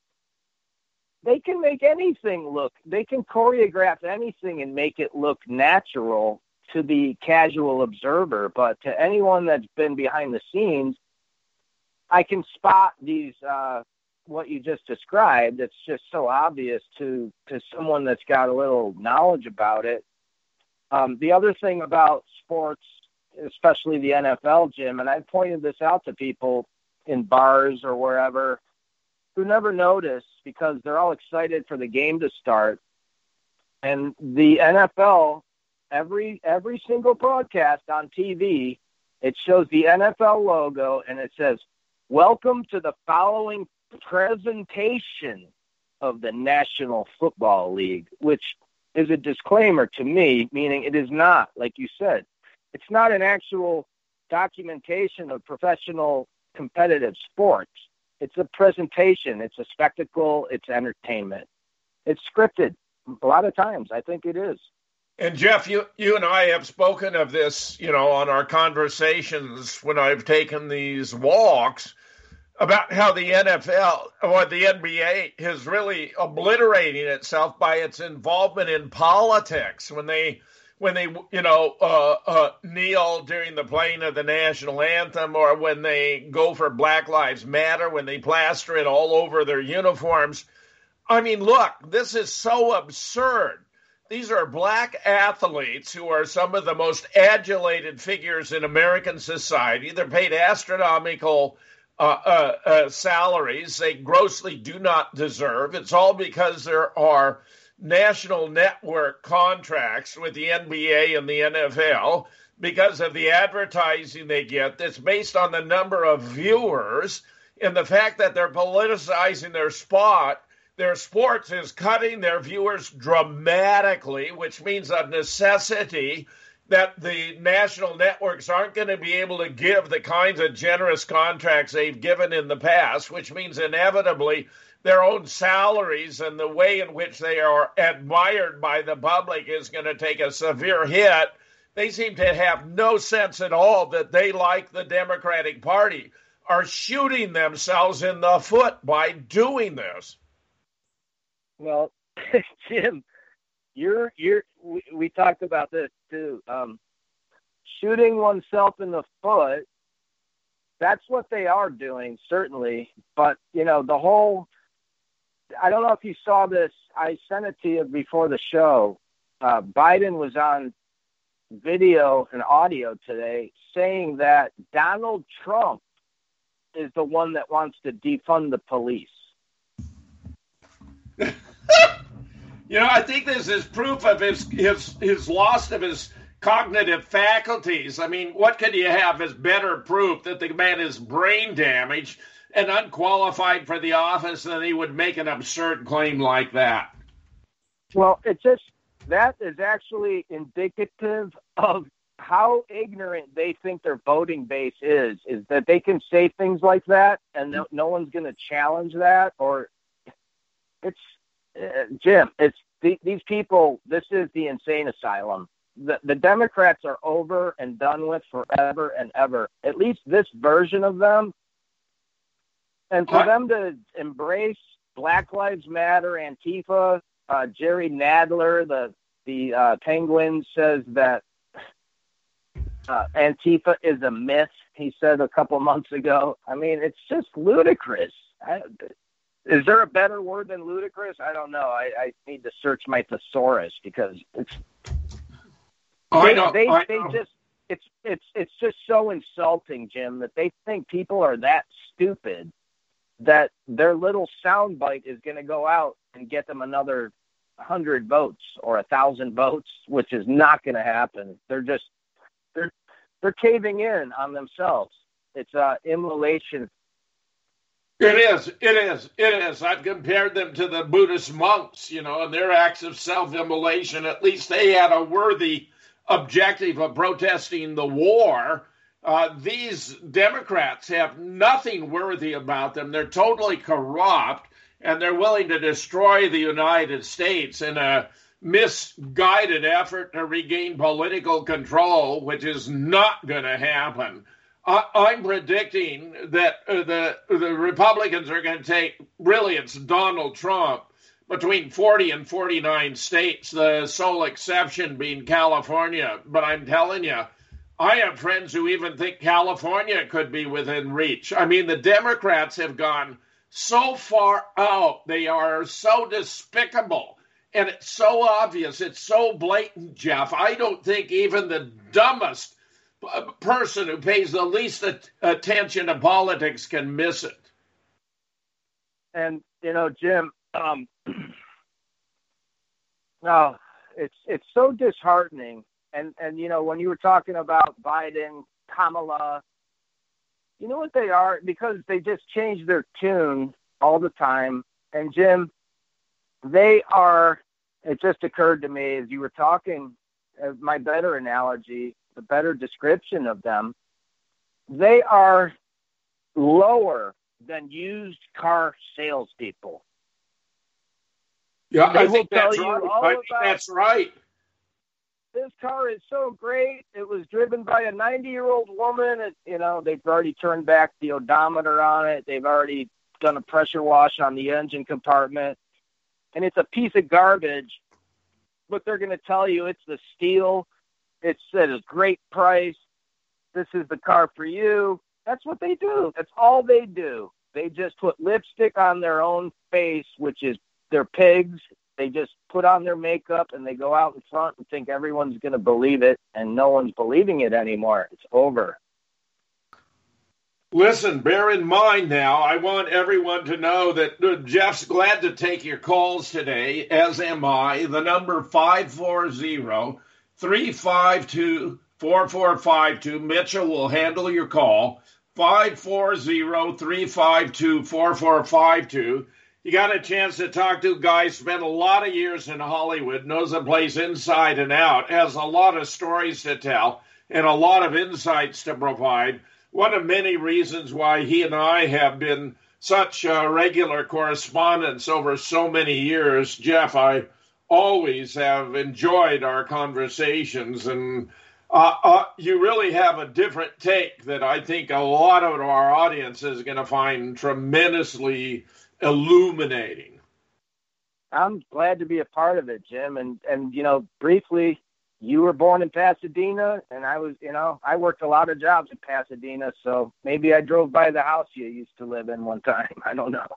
they can make anything look, they can choreograph anything and make it look natural to the casual observer. But to anyone that's been behind the scenes, I can spot these, uh, what you just described. It's just so obvious to, to someone that's got a little knowledge about it. Um, the other thing about sports, especially the N F L, Jim, and I've pointed this out to people in bars or wherever who never notice because they're all excited for the game to start. And the N F L, every every single broadcast on T V, it shows the N F L logo and it says, "Welcome to the following presentation of the National Football League," which is a disclaimer to me, meaning it is not, like you said, it's not an actual documentation of professional competitive sports. It's a presentation. It's a spectacle. It's entertainment. It's scripted. A lot of times, I think it is. And Jeff, you, you and I have spoken of this, you know, on our conversations when I've taken these walks, about how the N F L or the N B A is really obliterating itself by its involvement in politics. When they, when they, you know, uh, uh, kneel during the playing of the national anthem, or when they go for Black Lives Matter, when they plaster it all over their uniforms. I mean, look, this is so absurd. These are black athletes who are some of the most adulated figures in American society. They're paid astronomical Uh, uh, uh, salaries they grossly do not deserve. It's all because there are national network contracts with the N B A and the N F L because of the advertising they get that's based on the number of viewers, and the fact that they're politicizing their spot. Their sports is cutting their viewers dramatically, which means of necessity that the national networks aren't going to be able to give the kinds of generous contracts they've given in the past, which means inevitably their own salaries and the way in which they are admired by the public is going to take a severe hit. They seem to have no sense at all that they, like the Democratic Party, are shooting themselves in the foot by doing this. Well, Jim, You're, you're, we, we talked about this too. Um, shooting oneself in the foot, that's what they are doing, certainly. But, you know, the whole, I don't know if you saw this. I sent it to you before the show. Uh, Biden was on video and audio today saying that Donald Trump is the one that wants to defund the police. You know, I think this is proof of his, his his loss of his cognitive faculties. I mean, what could you have as better proof that the man is brain damaged and unqualified for the office than he would make an absurd claim like that? Well, it's just, that is actually indicative of how ignorant they think their voting base is, is that they can say things like that and no, no one's going to challenge that. Or it's, Uh, Jim, it's the, these people, this is the insane asylum. The, the Democrats are over and done with forever and ever, at least this version of them. And for what? them to embrace Black Lives Matter, Antifa, uh, Jerry Nadler, the, the uh, Penguin, says that uh, Antifa is a myth, he said a couple months ago. I mean, it's just ludicrous. I, is there a better word than ludicrous? I don't know. I, I need to search my thesaurus because it's. I They, know. they, I they know. just it's it's it's just so insulting, Jim, that they think people are that stupid that their little soundbite is going to go out and get them another hundred votes or a thousand votes, which is not going to happen. They're just they're they're caving in on themselves. It's uh, immolation. It is. It is. It is. I've compared them to the Buddhist monks, you know, and their acts of self-immolation. At least they had a worthy objective of protesting the war. Uh, these Democrats have nothing worthy about them. They're totally corrupt, and they're willing to destroy the United States in a misguided effort to regain political control, which is not going to happen. I, I'm predicting that uh, the the Republicans are going to take, really, it's Donald Trump, between forty and forty-nine states, the sole exception being California. But I'm telling you, I have friends who even think California could be within reach. I mean, the Democrats have gone so far out. They are so despicable. And it's so obvious. It's so blatant, Jeff. I don't think even the dumbest person who pays the least at- attention to politics can miss it. And, you know, Jim, um, no, it's it's so disheartening. And, and, you know, when you were talking about Biden, Kamala, you know what they are? Because they just change their tune all the time. And, Jim, they are, it just occurred to me as you were talking, uh, my better analogy, the better description of them, they are lower than used car salespeople. Yeah, They I will think tell that's you right. all I think about- that's right. This car is so great. It was driven by a ninety-year-old woman. It, you know, they've already turned back the odometer on it. They've already done a pressure wash on the engine compartment. And it's a piece of garbage. But they're going to tell you it's the steal. It's at a great price. This is the car for you. That's what they do. That's all they do. They just put lipstick on their own face, which is they're pigs. They just put on their makeup and they go out in front and think everyone's going to believe it, and no one's believing it anymore. It's over. Listen, bear in mind now, I want everyone to know that uh, Jeff's glad to take your calls today, as am I. The number five four zero, three five two, four four five two. Mitchell will handle your call. five four zero, three five two, four four five two. You got a chance to talk to a guy, spent a lot of years in Hollywood, knows the place inside and out, has a lot of stories to tell, and a lot of insights to provide. One of many reasons why he and I have been such uh, regular correspondents over so many years. Jeff, I always have enjoyed our conversations, and uh, uh, you really have a different take that I think a lot of our audience is going to find tremendously illuminating. I'm glad to be a part of it, Jim. And, and, you know, briefly, you were born in Pasadena, and I was, you know, I worked a lot of jobs in Pasadena, so maybe I drove by the house you used to live in one time. I don't know.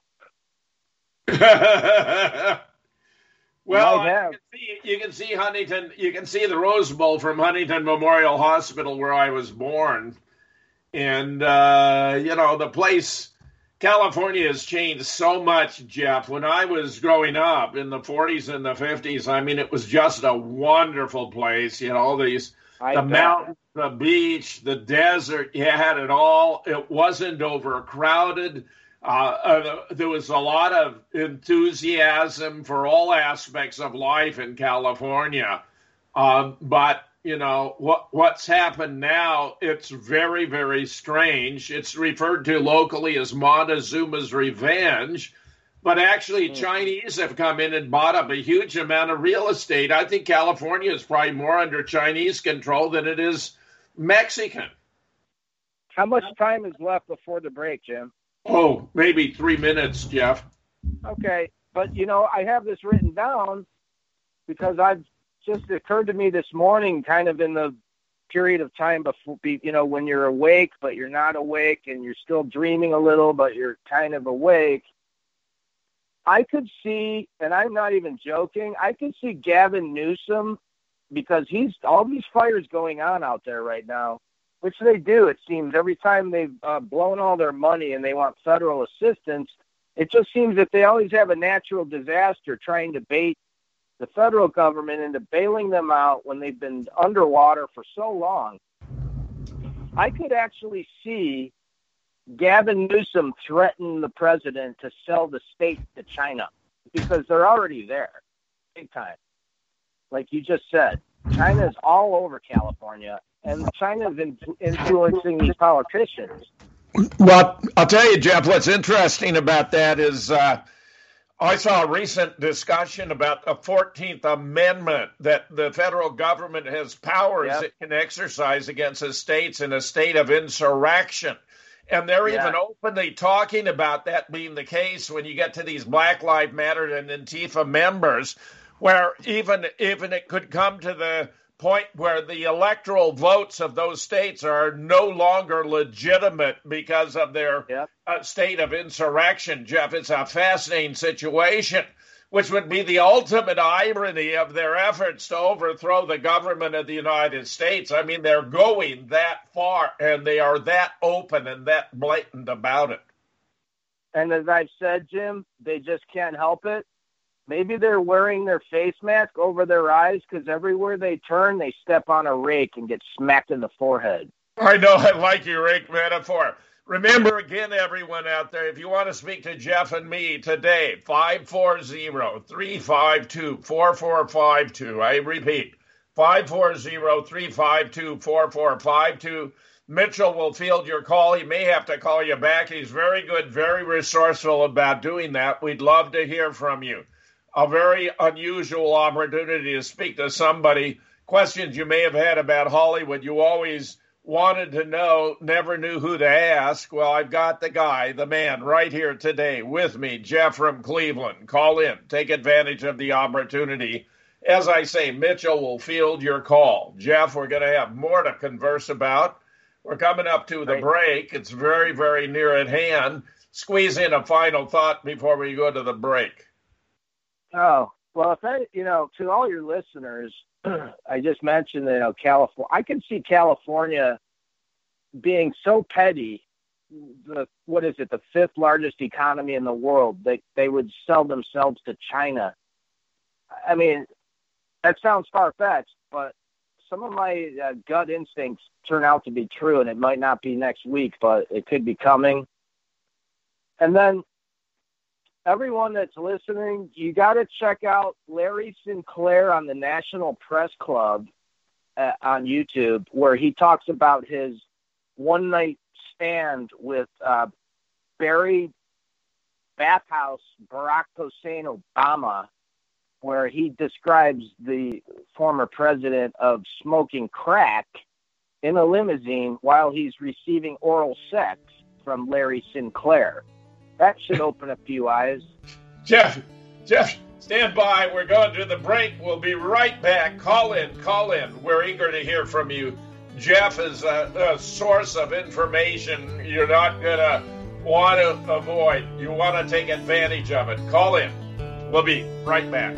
Well, you can, see, you can see Huntington, you can see the Rose Bowl from Huntington Memorial Hospital where I was born. And, uh, you know, the place, California has changed so much, Jeff. When I was growing up in the forties and the fifties, I mean, it was just a wonderful place. You know, these, I the bet. mountains, the beach, the desert, you had it all. It wasn't overcrowded. Uh, uh, there was a lot of enthusiasm for all aspects of life in California. Um, but, you know, what what's happened now, it's very, very strange. It's referred to locally as Montezuma's revenge. But actually, mm. Chinese have come in and bought up a huge amount of real estate. I think California is probably more under Chinese control than it is Mexican. How much time is left before the break, Jim? Oh, maybe three minutes, Jeff. Okay, but, you know, I have this written down because I've just occurred to me this morning, kind of in the period of time before, you know, when you're awake, but you're not awake, and you're still dreaming a little, but you're kind of awake. I could see, and I'm not even joking, I could see Gavin Newsom, because he's all these fires going on out there right now, which they do, it seems. Every time they've uh, blown all their money and they want federal assistance, it just seems that they always have a natural disaster trying to bait the federal government into bailing them out when they've been underwater for so long. I could actually see Gavin Newsom threaten the president to sell the state to China, because they're already there, big time. Like you just said, China's all over California, and China's in, influencing these politicians. Well, I'll tell you, Jeff, what's interesting about that is uh, I saw a recent discussion about the fourteenth Amendment, that the federal government has powers yep. it can exercise against the states in a state of insurrection. And they're yeah. even openly talking about that being the case when you get to these Black Lives Matter and Antifa members, where even, even it could come to the point where the electoral votes of those states are no longer legitimate because of their yep. uh, state of insurrection. Jeff, it's a fascinating situation, which would be the ultimate irony of their efforts to overthrow the government of the United States. I mean, they're going that far, and they are that open and that blatant about it. And as I've said, Jim, they just can't help it. Maybe they're wearing their face mask over their eyes because everywhere they turn, they step on a rake and get smacked in the forehead. I know. I like your rake metaphor. Remember, again, everyone out there, if you want to speak to Jeff and me today, five four zero, three five two, four four five two. I repeat, five four zero, three five two, four four five two. Mitchell will field your call. He may have to call you back. He's very good, very resourceful about doing that. We'd love to hear from you. A very unusual opportunity to speak to somebody. Questions you may have had about Hollywood you always wanted to know, never knew who to ask. Well, I've got the guy, the man, right here today with me, Jeff from Cleveland. Call in. Take advantage of the opportunity. As I say, Mitchell will field your call. Jeff, we're going to have more to converse about. We're coming up to the break. It's very, very near at hand. Squeeze in a final thought before we go to the break. Oh, well, if I, you know, to all your listeners, I just mentioned, you know, California. I can see California being so petty. The, what is it? The fifth largest economy in the world. They they would sell themselves to China. I mean, that sounds far-fetched, but some of my uh, gut instincts turn out to be true, and it might not be next week, but it could be coming. And then, everyone that's listening, you got to check out Larry Sinclair on the National Press Club uh, on YouTube, where he talks about his one-night stand with uh, Barry Bathhouse Barack Hussein Obama, where he describes the former president of smoking crack in a limousine while he's receiving oral sex from Larry Sinclair. That should open a few eyes. Jeff, Jeff, stand by. We're going to the break. We'll be right back. Call in, call in. We're eager to hear from you. Jeff is a, a source of information you're not going to want to avoid. You want to take advantage of it. Call in. We'll be right back.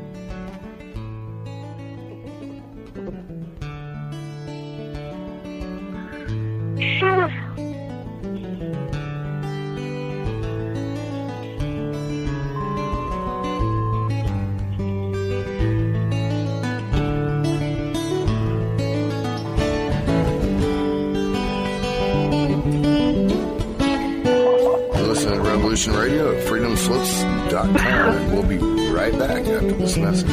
Radio at freedom slips dot com, and we'll be right back after this message.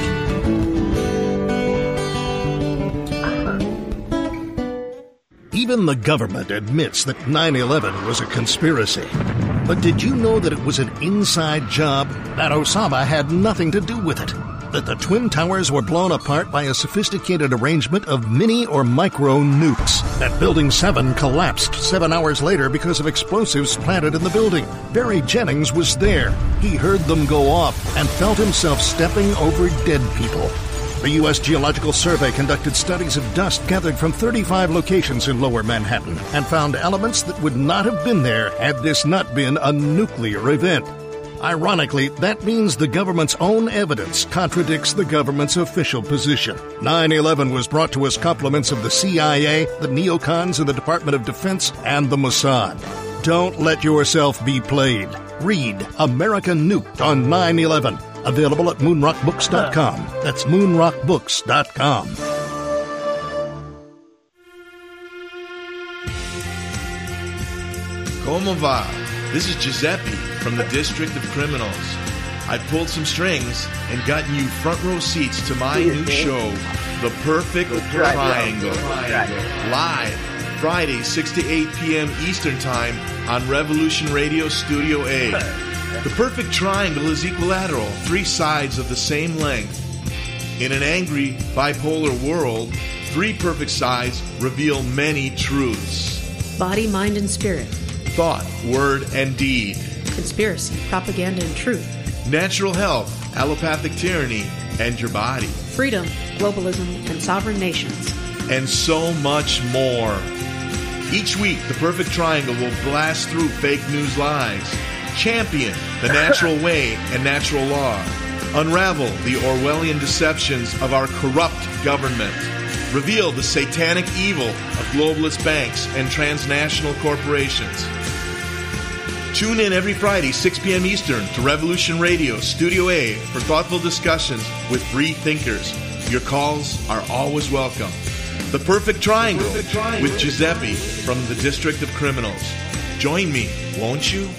Even the government admits that nine eleven was a conspiracy. But did you know that it was an inside job, that Osama had nothing to do with it? That the Twin Towers were blown apart by a sophisticated arrangement of mini or micro nukes. That Building seven collapsed seven hours later because of explosives planted in the building. Barry Jennings was there. He heard them go off and felt himself stepping over dead people. The U S Geological Survey conducted studies of dust gathered from thirty-five locations in Lower Manhattan and found elements that would not have been there had this not been a nuclear event. Ironically, that means the government's own evidence contradicts the government's official position. nine eleven was brought to us compliments of the C I A, the neocons in the Department of Defense, and the Mossad. Don't let yourself be played. Read America Nuked on nine eleven. Available at moonrock books dot com. That's moonrock books dot com. Como va? This is Giuseppe from the District of Criminals. I pulled some strings and gotten you front row seats to my new show, The Perfect Triangle. Live, Friday, six to eight p.m. Eastern Time on Revolution Radio Studio A. The Perfect Triangle is equilateral, three sides of the same length. In an angry, bipolar world, three perfect sides reveal many truths. Body, mind, and spirit. Thought, word, and deed. Conspiracy, propaganda, and truth. Natural health, allopathic tyranny, and your body. Freedom, globalism, and sovereign nations. And so much more. Each week, the Perfect Triangle will blast through fake news lies, champion the natural way and natural law, unravel the Orwellian deceptions of our corrupt government, reveal the satanic evil of globalist banks and transnational corporations. Tune in every Friday, six p.m. Eastern, to Revolution Radio Studio A for thoughtful discussions with free thinkers. Your calls are always welcome. The Perfect Triangle, the Perfect Triangle with Giuseppe from the District of Criminals. Join me, won't you?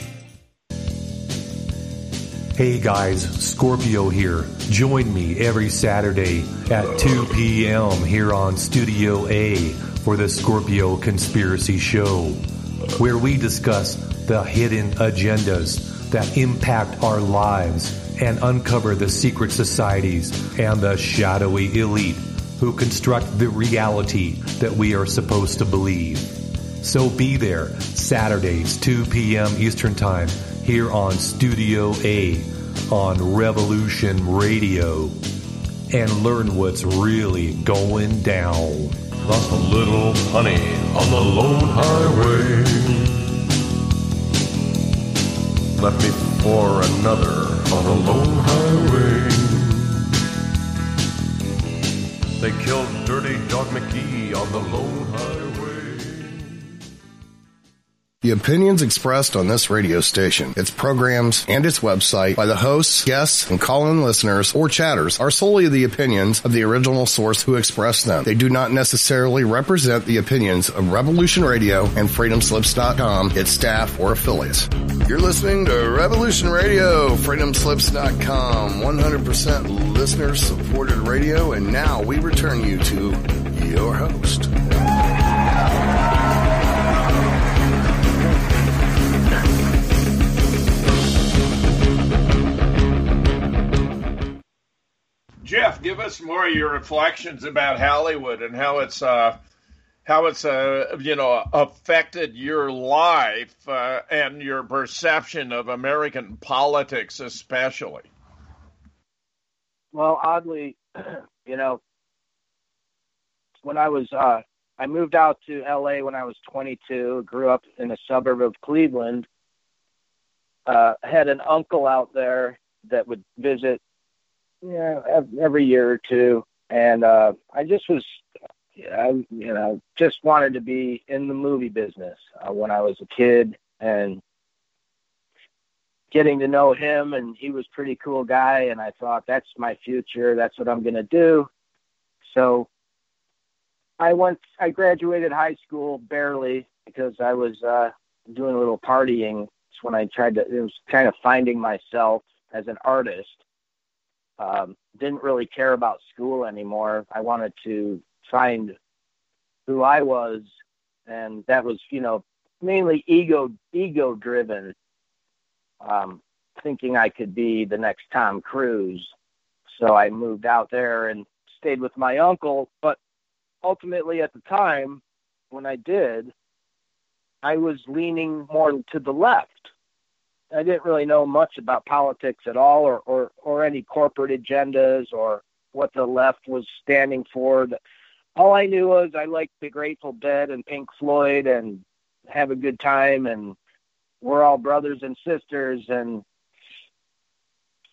Hey guys, Scorpio here. Join me every Saturday at two p.m. here on Studio A for the Scorpio Conspiracy Show, where we discuss the hidden agendas that impact our lives and uncover the secret societies and the shadowy elite who construct the reality that we are supposed to believe. So be there Saturdays, two p.m. Eastern Time, here on Studio A on Revolution Radio, and learn what's really going down. Lost a little honey on the lone highway. Left me for another on a lone highway. They killed Dirty Dog McGee on the lone highway. The opinions expressed on this radio station, its programs, and its website by the hosts, guests, and call-in listeners or chatters are solely the opinions of the original source who expressed them. They do not necessarily represent the opinions of Revolution Radio and freedom slips dot com, its staff, or affiliates. You're listening to Revolution Radio, freedom slips dot com, one hundred percent listener-supported radio, and now we return you to your host. Jeff, give us more of your reflections about Hollywood and how it's uh, how it's uh, you know affected your life uh, and your perception of American politics, especially. Well, oddly, you know, when I was uh, I moved out to L A when I was twenty-two. Grew up in a suburb of Cleveland. Uh, had an uncle out there that would visit. Yeah, every year or two, and uh, I just was, I, you know, just wanted to be in the movie business uh, when I was a kid, and getting to know him, and he was a pretty cool guy, and I thought, that's my future, that's what I'm going to do. So I went, I graduated high school barely because I was uh, doing a little partying. It's when I tried to, it was kind of finding myself as an artist. Um, didn't really care about school anymore. I wanted to find who I was, and that was, you know, mainly ego, ego driven, um, thinking I could be the next Tom Cruise. So I moved out there and stayed with my uncle. But ultimately at the time when I did, I was leaning more to the left. I didn't really know much about politics at all, or, or, or any corporate agendas or what the left was standing for. All I knew was I liked the Grateful Dead and Pink Floyd and have a good time, and we're all brothers and sisters. And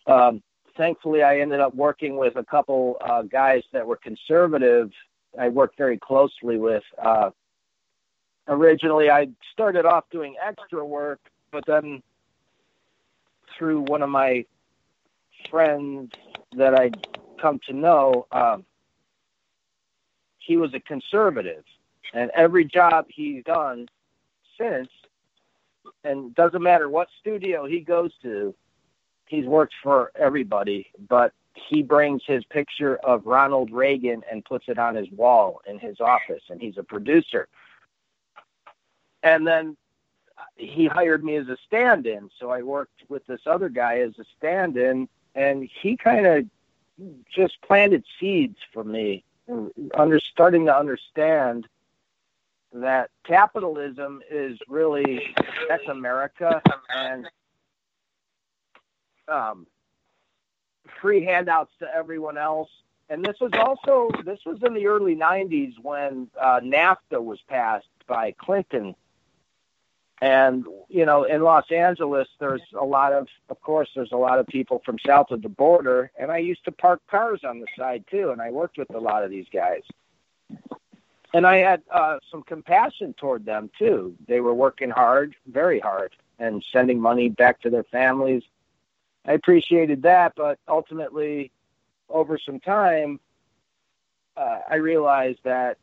um, thankfully, I ended up working with a couple uh, guys that were conservative. I worked very closely with. Uh, originally, I started off doing extra work, but then through one of my friends that I'd come to know, um, he was a conservative. And every job he's done since, and doesn't matter what studio he goes to, he's worked for everybody, but he brings his picture of Ronald Reagan and puts it on his wall in his office, and he's a producer. And then he hired me as a stand-in, so I worked with this other guy as a stand-in, and he kind of just planted seeds for me, under, starting to understand that capitalism is really, that's America, and um, free handouts to everyone else. And this was also, this was in the early nineties when uh, NAFTA was passed by Clinton. And, you know, in Los Angeles, there's a lot of, of course, there's a lot of people from south of the border, and I used to park cars on the side too, and I worked with a lot of these guys. And I had uh, some compassion toward them, too. They were working hard, very hard, and sending money back to their families. I appreciated that, but ultimately, over some time, uh, I realized that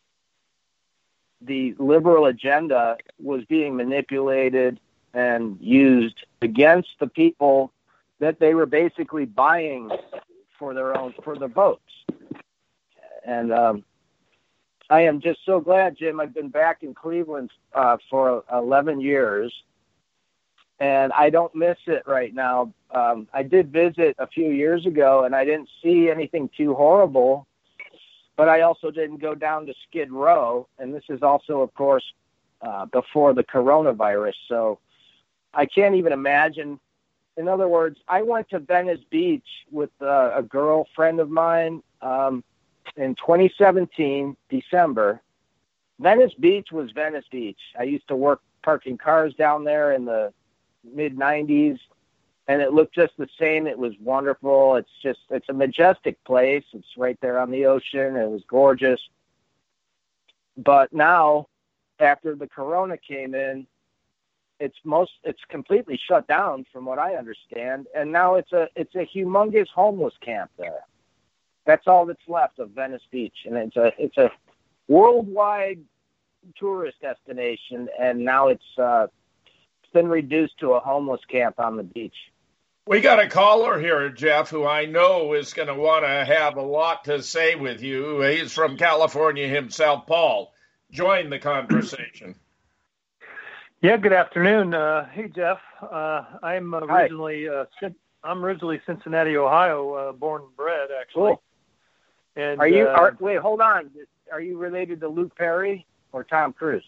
the liberal agenda was being manipulated and used against the people that they were basically buying for their own, for their votes. And, um, I am just so glad, Jim. I've been back in Cleveland uh, for eleven years, and I don't miss it right now. Um, I did visit a few years ago, and I didn't see anything too horrible, but I also didn't go down to Skid Row, and this is also, of course, uh, before the coronavirus, so I can't even imagine. In other words, I went to Venice Beach with uh, a girlfriend of mine, um, in twenty seventeen, December. Venice Beach was Venice Beach. I used to work parking cars down there in the mid nineties, and it looked just the same. It was wonderful. It's just, it's a majestic place. It's right there on the ocean. It was gorgeous. But now, after the corona came in, it's most, it's completely shut down from what I understand. And now it's a, it's a humongous homeless camp there. That's all that's left of Venice Beach, and it's a it's a worldwide tourist destination, and now it's uh, it's been reduced to a homeless camp on the beach. We got a caller here, Jeff, who I know is going to want to have a lot to say with you. He's from California himself. Paul, join the conversation. Yeah, good afternoon. Uh, hey, Jeff. Uh, I'm originally uh, I'm originally Cincinnati, Ohio, uh, born and bred, actually. Cool. And, are you? uh, Are, wait, hold on. Are you related to Luke Perry or Tom Cruise?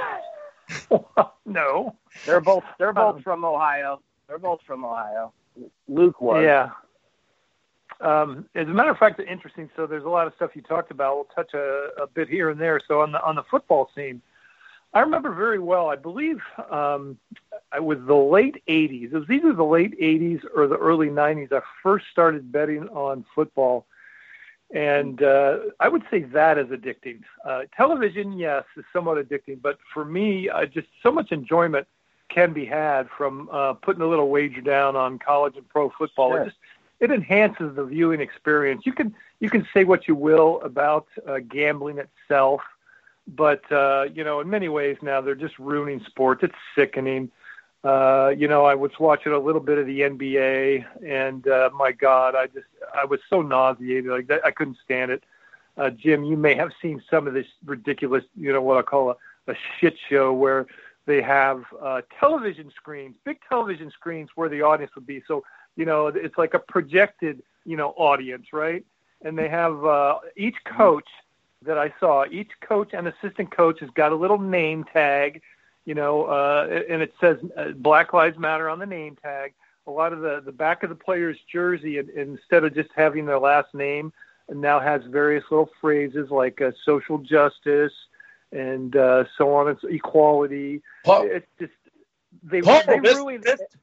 No, they're both. They're both um, from Ohio. They're both from Ohio. Luke was. Yeah. Um, as a matter of fact, interesting. So there's a lot of stuff you talked about. We'll touch a, a bit here and there. So on the on the football scene, I remember very well. I believe um, it was the late eighties. It was either the late eighties or the early nineties. I first started betting on football. And uh, I would say that is addicting. Uh, television, yes, is somewhat addicting. But for me, uh, just so much enjoyment can be had from uh, putting a little wager down on college and pro football. Sure. It just it enhances the viewing experience. You can you can say what you will about uh, gambling itself, but uh, you know, in many ways now they're just ruining sports. It's sickening. Uh, you know, I was watching a little bit of the N B A, and uh, my God, I just I was so nauseated. Like that, I couldn't stand it. Uh, Jim, you may have seen some of this ridiculous, you know, what I call a, a shit show where they have uh, television screens, big television screens where the audience would be. So, you know, it's like a projected, you know, audience, right? And they have uh, each coach that I saw, each coach and assistant coach has got a little name tag. You know, uh, and it says uh, Black Lives Matter on the name tag. A lot of the, the back of the player's jersey, and, and instead of just having their last name, now has various little phrases like uh, social justice and uh, so on, and equality. Paul, it's just they, Paul, they this, really this,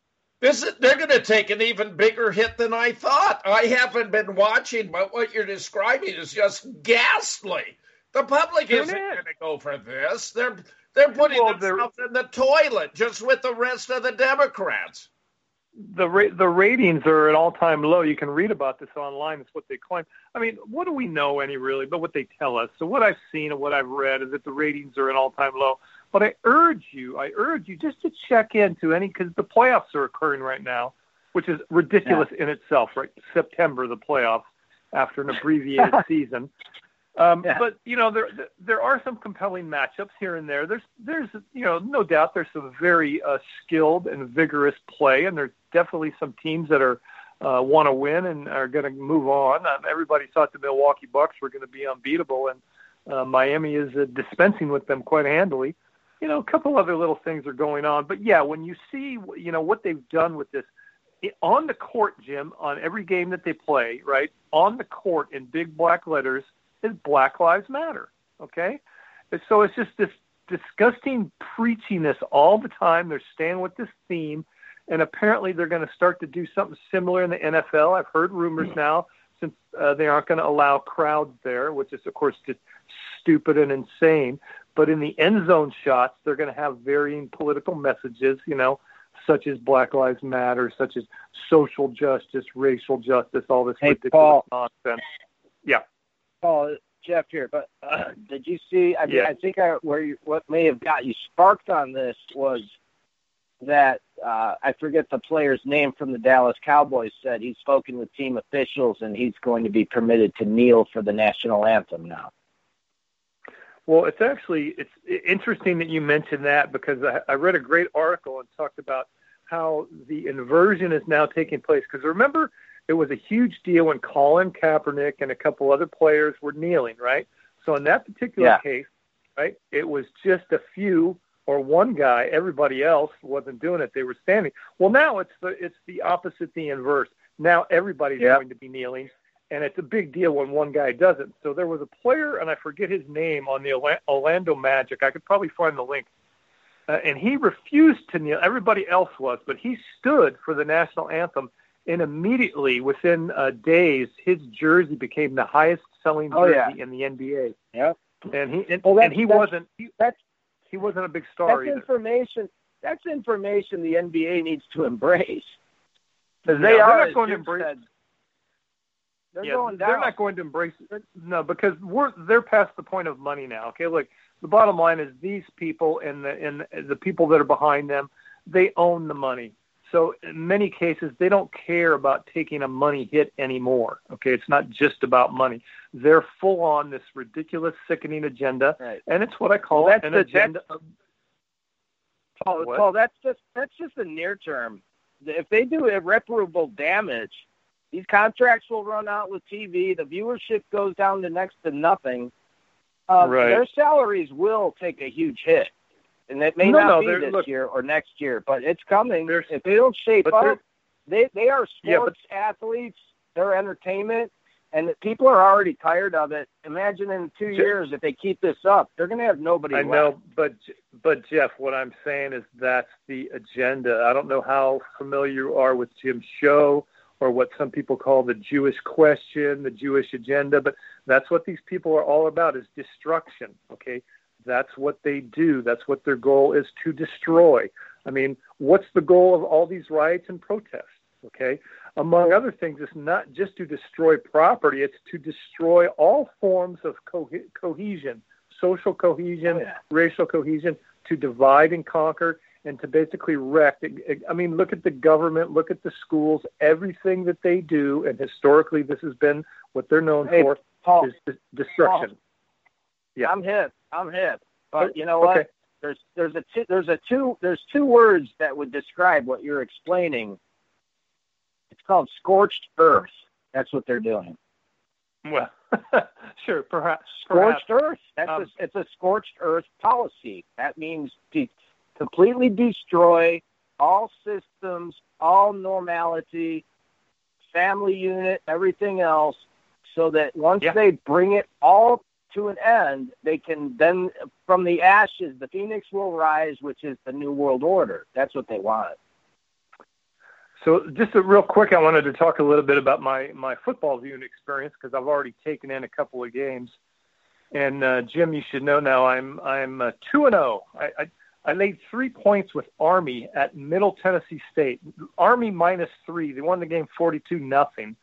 This is, they're going to take an even bigger hit than I thought. I haven't been watching, but what you're describing is just ghastly. The public Tune isn't in. going to go for this. They're they're putting Well, they're- themselves in the toilet just with the rest of the Democrats. The ra- the ratings are at all-time low. You can read about this online. It's what they claim. I mean, what do we know any really, but what they tell us. So what I've seen and what I've read is that the ratings are at all-time low. But I urge you, I urge you just to check into any, because the playoffs are occurring right now, which is ridiculous yeah. in itself, right? September, the playoffs, after an abbreviated season. Um, yeah. But, you know, there there are some compelling matchups here and there. There's, there's you know, no doubt there's some very uh, skilled and vigorous play, and there's definitely some teams that are uh, want to win and are going to move on. Um, everybody thought the Milwaukee Bucks were going to be unbeatable, and uh, Miami is uh, dispensing with them quite handily. You know, a couple other little things are going on. But, yeah, when you see, you know, what they've done with this, on the court, Jim, on every game that they play, right, on the court in big black letters, is Black Lives Matter, okay? And so it's just this disgusting preachiness all the time. They're staying with this theme, and apparently they're going to start to do something similar in the N F L. I've heard rumors now, since uh, they aren't going to allow crowds there, which is, of course, just stupid and insane. But in the end zone shots, they're going to have varying political messages, you know, such as Black Lives Matter, such as social justice, racial justice, all this hey, ridiculous Paul. nonsense. Yeah. Paul, Jeff here, but uh, did you see? I mean, yeah. I think I, where you, what may have got you sparked on this was that uh, I forget the player's name from the Dallas Cowboys said he's spoken with team officials and he's going to be permitted to kneel for the national anthem now. Well, it's actually it's interesting that you mentioned that, because I, I read a great article and talked about how the inversion is now taking place. Because remember, it was a huge deal when Colin Kaepernick and a couple other players were kneeling, right? So in that particular yeah. case, right, it was just a few or one guy. Everybody else wasn't doing it. They were standing. Well, now it's the it's the opposite, the inverse. Now everybody's yeah. going to be kneeling, and it's a big deal when one guy doesn't. So there was a player, and I forget his name, on the Orlando Magic. I could probably find the link. Uh, and he refused to kneel. Everybody else was, but he stood for the national anthem. And immediately, within uh, days, his jersey became the highest-selling jersey oh, yeah. in the N B A. Yep. And he and, well, and he wasn't he, that's he wasn't a big star that's either. information. That's information the N B A needs to embrace. Because no, they are not going to embrace. Said, they're yeah, going down. They're not going to embrace it. No, because we're they're past the point of money now. Okay, look, the bottom line is these people and the and the people that are behind them, they own the money. So in many cases, they don't care about taking a money hit anymore. Okay, it's not just about money. They're full on this ridiculous, sickening agenda, right. and it's what I call well, that's an the, agenda. That's, Paul, Paul, that's just that's just the near term. If they do irreparable damage, these contracts will run out with T V. The viewership goes down to next to nothing. Uh, right. Their salaries will take a huge hit. And it may no, not no, be this look, year or next year, but it's coming. If they don't shape up, they they are sports yeah, athletes. They're entertainment, and people are already tired of it. Imagine in two Jeff, years if they keep this up, they're going to have nobody I left. know, but but Jeff, what I'm saying is that's the agenda. I don't know how familiar you are with Jim's show or what some people call the Jewish question, the Jewish agenda, but that's what these people are all about, is destruction, okay? That's what they do. That's what their goal is, to destroy. I mean, what's the goal of all these riots and protests, okay? Among other things, it's not just to destroy property. It's to destroy all forms of co- cohesion, social cohesion, oh, yeah. racial cohesion, to divide and conquer, and to basically wreck. I mean, look at the government, look at the schools, everything that they do, and historically this has been what they're known hey, for, Paul, is destruction. Paul, yeah, I'm hip. I'm hip. But you know okay. what? There's there's a two, there's a two there's two words that would describe what you're explaining. It's called scorched earth. That's what they're doing. Well, sure, perhaps scorched perhaps. earth. That's um, a, it's a scorched earth policy. That means to completely destroy all systems, all normality, family unit, everything else, so that once yeah. they bring it all to an end, they can then, from the ashes, the phoenix will rise, which is the new world order. That's what they want. So just a real quick, I wanted to talk a little bit about my, my football viewing experience because I've already taken in a couple of games. And uh, Jim, you should know now I'm I'm uh, two and zero. I, I I laid three points with Army at Middle Tennessee State. Army minus three. They won the game forty-two nothing.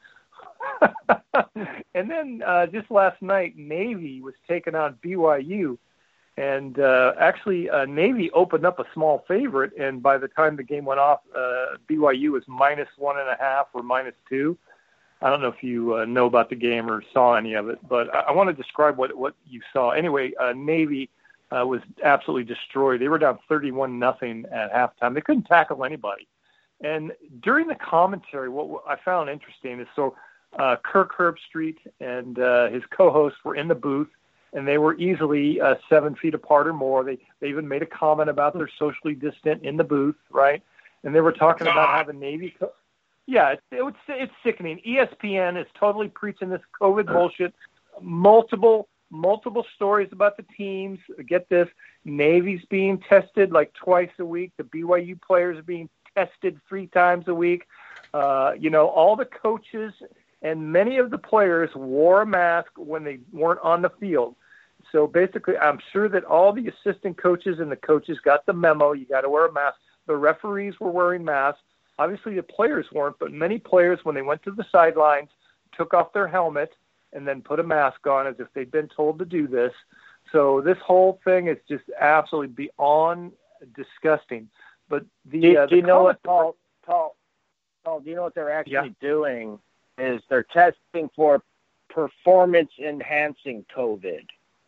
And then uh, just last night, Navy was taking on B Y U. And uh, actually, uh, Navy opened up a small favorite, and by the time the game went off, uh, B Y U was minus one and a half or minus two. I don't know if you uh, know about the game or saw any of it, but I, I want to describe what, what you saw. Anyway, uh, Navy uh, was absolutely destroyed. They were down thirty-one nothing at halftime. They couldn't tackle anybody. And during the commentary, what, what I found interesting is so uh, Kirk Herbstreit and uh, his co-hosts were in the booth, and they were easily uh, seven feet apart or more. They they even made a comment about they're socially distant in the booth, right? And they were talking about how the Navy co- – yeah, it, it, it's sickening. E S P N is totally preaching this COVID bullshit. Multiple, multiple stories about the teams. Get this, Navy's being tested like twice a week. The B Y U players are being tested three times a week. Uh, you know, all the coaches and many of the players wore a mask when they weren't on the field. So basically, I'm sure that all the assistant coaches and the coaches got the memo. You got to wear a mask. The referees were wearing masks. Obviously, the players weren't, but many players, when they went to the sidelines, took off their helmet and then put a mask on as if they'd been told to do this. So this whole thing is just absolutely beyond disgusting. But the do, uh, do you the know what, Paul, Paul, Paul, do you know what they're actually yeah. doing is they're testing for performance-enhancing COVID.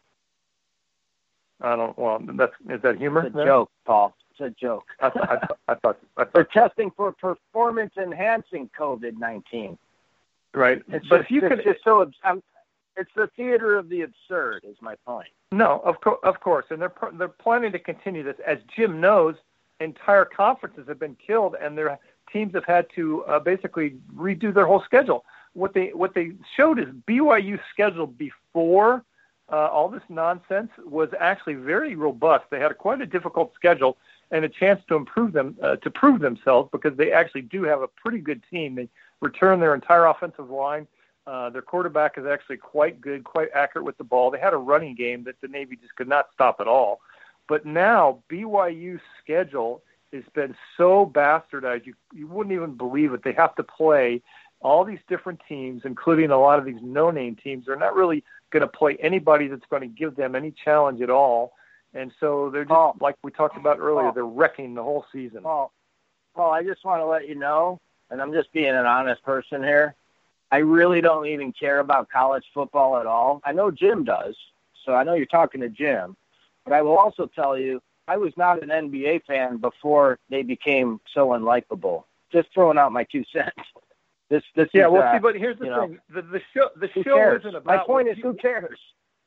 I don't, well, that's, is that humor? It's a joke, Paul. It's a joke. I, th- I, th- I, thought, I thought they're testing for performance-enhancing COVID nineteen. Right. It's but just, if you it's could, just so I'm, it's the theater of the absurd, is my point. No, of course, of course, and they're they're planning to continue this. As Jim knows, entire conferences have been killed, and their teams have had to uh, basically redo their whole schedule. What they what they showed is B Y U's schedule before uh, all this nonsense was actually very robust. They had a, quite a difficult schedule and a chance to improve them uh, to prove themselves because they actually do have a pretty good team. They return their entire offensive line. Uh, their quarterback is actually quite good, quite accurate with the ball. They had a running game that the Navy just could not stop at all. But now B Y U's schedule has been so bastardized, you, you wouldn't even believe it. They have to play all these different teams, including a lot of these no-name teams. They're not really going to play anybody that's going to give them any challenge at all. And so they're just, Paul, like we talked about earlier, Paul, they're wrecking the whole season. Paul, Paul, I just want to let you know, and I'm just being an honest person here, I really don't even care about college football at all. I know Jim does, so I know you're talking to Jim. But I will also tell you, I was not an N B A fan before they became so unlikable. Just throwing out my two cents. This, this yeah, is, well, uh, see, but here's the thing: the, the show, the who show cares? isn't about. My point is, you, who cares?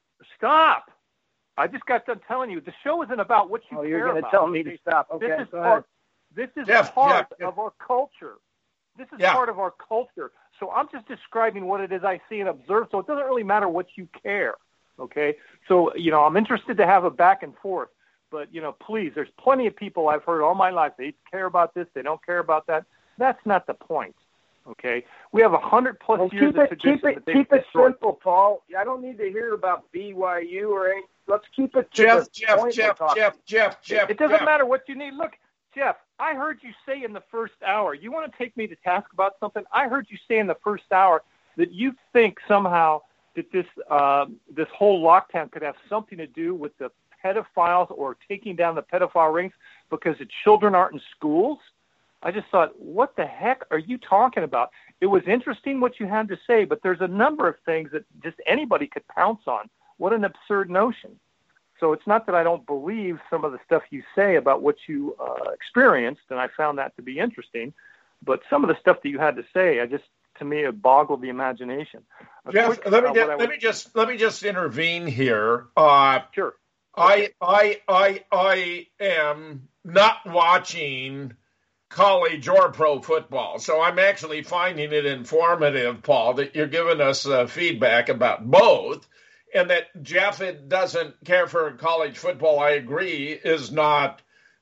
Stop! I just got done telling you the show isn't about what you oh, care you're about. going to tell me to stop? Okay, this is go part. ahead. This is Jeff, part Jeff, of our culture. This is yeah. part of our culture. So I'm just describing what it is I see and observe. So it doesn't really matter what you care. Okay. So you know, I'm interested to have a back and forth. But, you know, please, there's plenty of people I've heard all my life. They care about this. They don't care about that. That's not the point, okay? We have a hundred plus well, years keep of it, tradition. Keep it, that keep it destroyed. simple, Paul. I don't need to hear about B Y U or anything. Let's keep it to Jeff, the Jeff, point Jeff, we're Jeff, Jeff, Jeff. It doesn't Jeff. matter what you need. Look, Jeff, I heard you say in the first hour, you want to take me to task about something? I heard you say in the first hour that you think somehow that this uh, this whole lockdown could have something to do with the pedophiles or taking down the pedophile rings because the children aren't in schools. I just thought, what the heck are you talking about? It was interesting what you had to say, but there's a number of things that just anybody could pounce on. What an absurd notion. So it's not that I don't believe some of the stuff you say about what you uh, experienced, and I found that to be interesting, but some of the stuff that you had to say, I just, to me, it boggled the imagination. A Jeff, quick, let me uh, just, let let me just let me just intervene here. Uh, sure. I I I I am not watching college or pro football, so I'm actually finding it informative, Paul, that you're giving us uh, feedback about both, and that Jeff doesn't care for college football. I agree, is not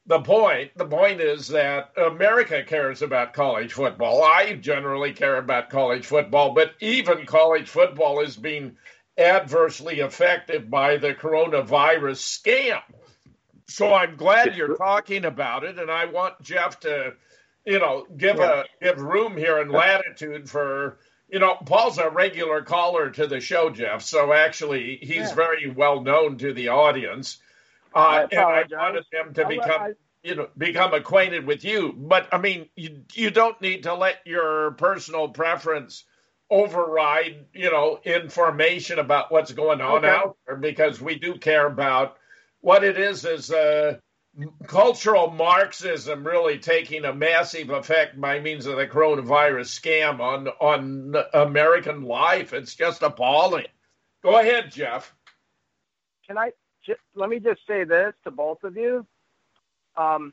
the point. The point is that America cares about college football. I generally care about college football, but even college football is being adversely affected by the coronavirus scam. So I'm glad you're talking about it, and I want Jeff to, you know, give yeah. a give room here and latitude for, you know, Paul's a regular caller to the show, Jeff. So actually, he's yeah. very well known to the audience. Uh, I and I wanted them to become, I, you know, become acquainted with you. But I mean, you you don't need to let your personal preference override, you know, information about what's going on okay. out there, because we do care about what it is. Is uh, cultural Marxism really taking a massive effect by means of the coronavirus scam on on American life? It's just appalling. Go ahead, Jeff. Can I? Let me just say this to both of you. Um,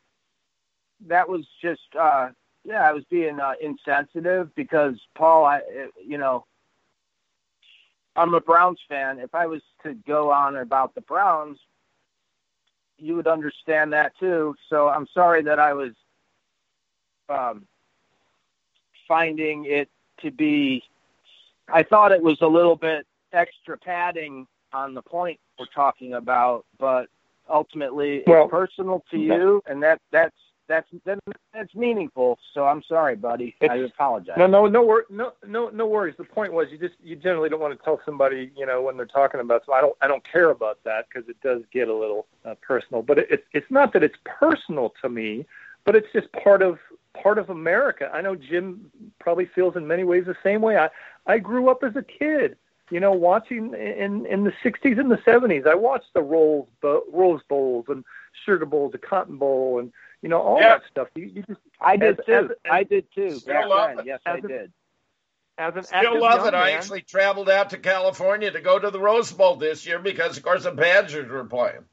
that was just, uh, yeah, I was being uh, insensitive because, Paul, I, you know, I'm a Browns fan. If I was to go on about the Browns, you would understand that too. So I'm sorry that I was um, finding it to be, I thought it was a little bit extra padding on the point we're talking about, but ultimately well, it's personal to you, and that that's that's that's meaningful. So I'm sorry, buddy. I apologize. No, no, no, wor- no, no, no worries. The point was, you just you generally don't want to tell somebody, you know, when they're talking about. So I don't I don't care about that because it does get a little uh, personal. But it, it's it's not that it's personal to me, but it's just part of part of America. I know Jim probably feels in many ways the same way. I I grew up as a kid. You know, watching in, in the sixties and the seventies, I watched the Rose, Rose Bowls and Sugar Bowls, the Cotton Bowl, and, you know, all yeah. that stuff. You, you just, I did as, too. As, I did too. Still love it. Yes, as I a, did. As an Still love it. Man, I actually traveled out to California to go to the Rose Bowl this year because, of course, the Badgers were playing.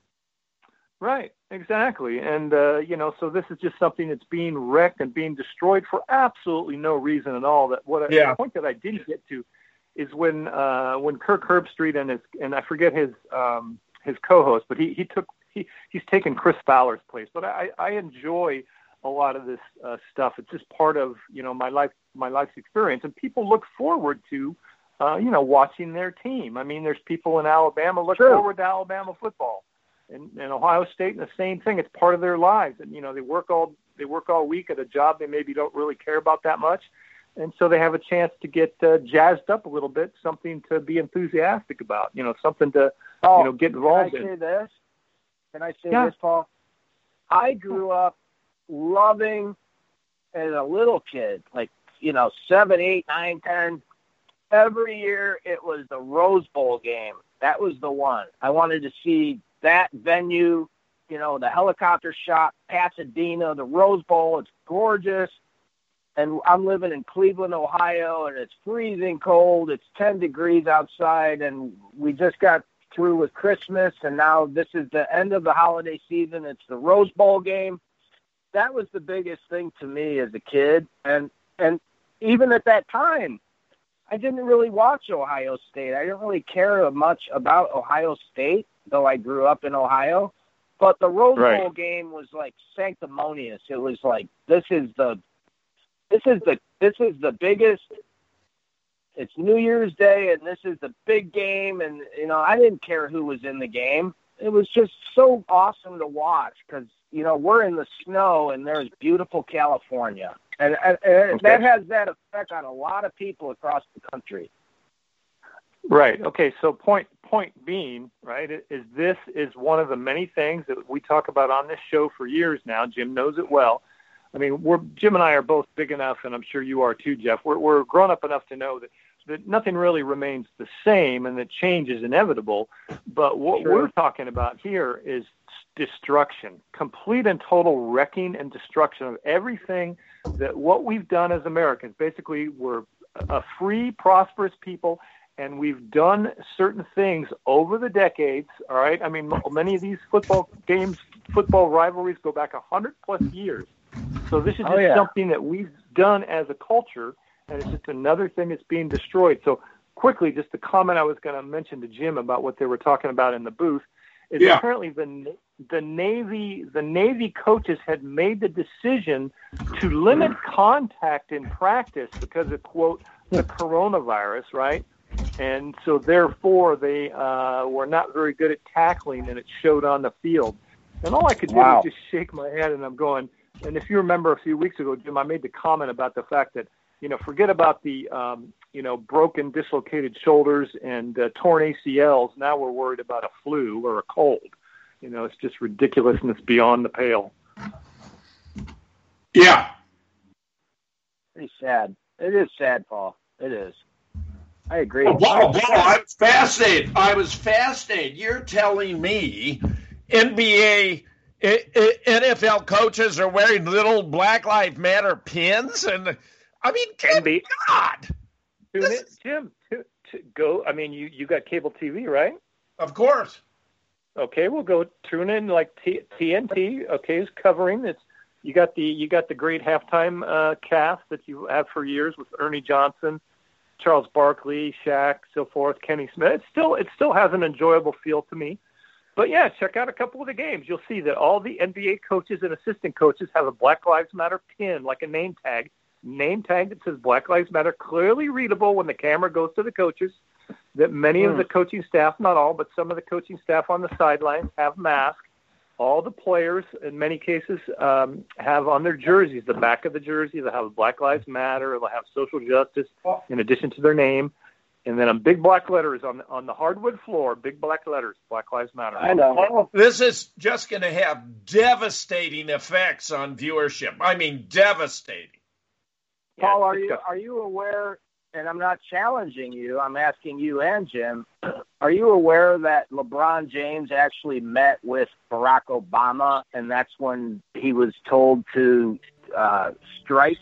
Right, exactly. And, uh, you know, so this is just something that's being wrecked and being destroyed for absolutely no reason at all. That what I, yeah. The point that I didn't get to is when uh, when Kirk Herbstreit and his and I forget his um, his co-host, but he he took he he's taken Chris Fowler's place. But I, I enjoy a lot of this uh, stuff. It's just part of, you know, my life my life's experience, and people look forward to uh, you know watching their team. I mean, there's people in Alabama look True. forward to Alabama football, and, and Ohio State, and the same thing. It's part of their lives, and you know they work all they work all week at a job they maybe don't really care about that much. And so they have a chance to get uh, jazzed up a little bit, something to be enthusiastic about, you know, something to, oh, you know, get involved in. Can I say in. this? Can I say yeah. this, Paul? I grew up loving, as a little kid, like, you know, seven, eight, nine, ten, every year it was the Rose Bowl game. That was the one. I wanted to see that venue, you know, the helicopter shot, Pasadena, the Rose Bowl. It's gorgeous. And I'm living in Cleveland, Ohio, and it's freezing cold. It's ten degrees outside, and we just got through with Christmas, and now this is the end of the holiday season. It's the Rose Bowl game. That was the biggest thing to me as a kid. And and even at that time, I didn't really watch Ohio State. I didn't really care much about Ohio State, though I grew up in Ohio. But the Rose right. Bowl game was like sanctimonious. It was like, this is the This is the this is the biggest. It's New Year's Day, and this is the big game. And you know, I didn't care who was in the game. It was just so awesome to watch because you know we're in the snow, and there's beautiful California, and, and, and okay. that has that effect on a lot of people across the country. Right. Okay. So point point being, right, is this is one of the many things that we talk about on this show for years now. Jim knows it well. I mean, we're, Jim and I are both big enough, and I'm sure you are too, Jeff. We're, we're grown up enough to know that, that nothing really remains the same and that change is inevitable. But what sure. we're talking about here is destruction, complete and total wrecking and destruction of everything that what we've done as Americans. Basically, we're a free, prosperous people, and we've done certain things over the decades, all right? I mean, many of these football games, football rivalries go back one hundred plus years. So this is just oh, yeah. something that we've done as a culture, and it's just another thing that's being destroyed. So quickly, just the comment I was going to mention to Jim about what they were talking about in the booth is Yeah. apparently the the Navy the Navy coaches had made the decision to limit contact in practice because of, quote, the coronavirus, right? And so therefore they uh, were not very good at tackling, and it showed on the field. And all I could do Wow. was just shake my head, and I'm going, and if you remember a few weeks ago, Jim, I made the comment about the fact that, you know, forget about the, um, you know, broken, dislocated shoulders and uh, torn A C Ls. Now we're worried about a flu or a cold. You know, it's just ridiculousness beyond the pale. Yeah. Pretty sad. It is sad, Paul. It is. I agree. Oh, wow, wow, I was fascinated. I was fascinated. You're telling me N B A, N F L coaches are wearing little Black Lives Matter pins? And, I mean, good God. Tune in, Jim, to, to go. I mean, you, you got cable T V, right? Of course. Okay, we'll go tune in like T- TNT. Okay, is covering it's. You got the you got the great halftime uh, cast that you have for years with Ernie Johnson, Charles Barkley, Shaq, so forth, Kenny Smith. It still it still has an enjoyable feel to me. But yeah, check out a couple of the games. You'll see that all the N B A coaches and assistant coaches have a Black Lives Matter pin, like a name tag, name tag that says Black Lives Matter, clearly readable when the camera goes to the coaches. That many Hmm. of the coaching staff, not all, but some of the coaching staff on the sidelines have masks. All the players, in many cases, um, have on their jerseys, the back of the jersey, they'll have Black Lives Matter, they'll have social justice in addition to their name. And then on big black letters on the, on the hardwood floor, big black letters, Black Lives Matter. I know. This is just going to have devastating effects on viewership. I mean, devastating. Paul, are you are you aware, and I'm not challenging you, I'm asking you and Jim, are you aware that LeBron James actually met with Barack Obama, and that's when he was told to uh, strike?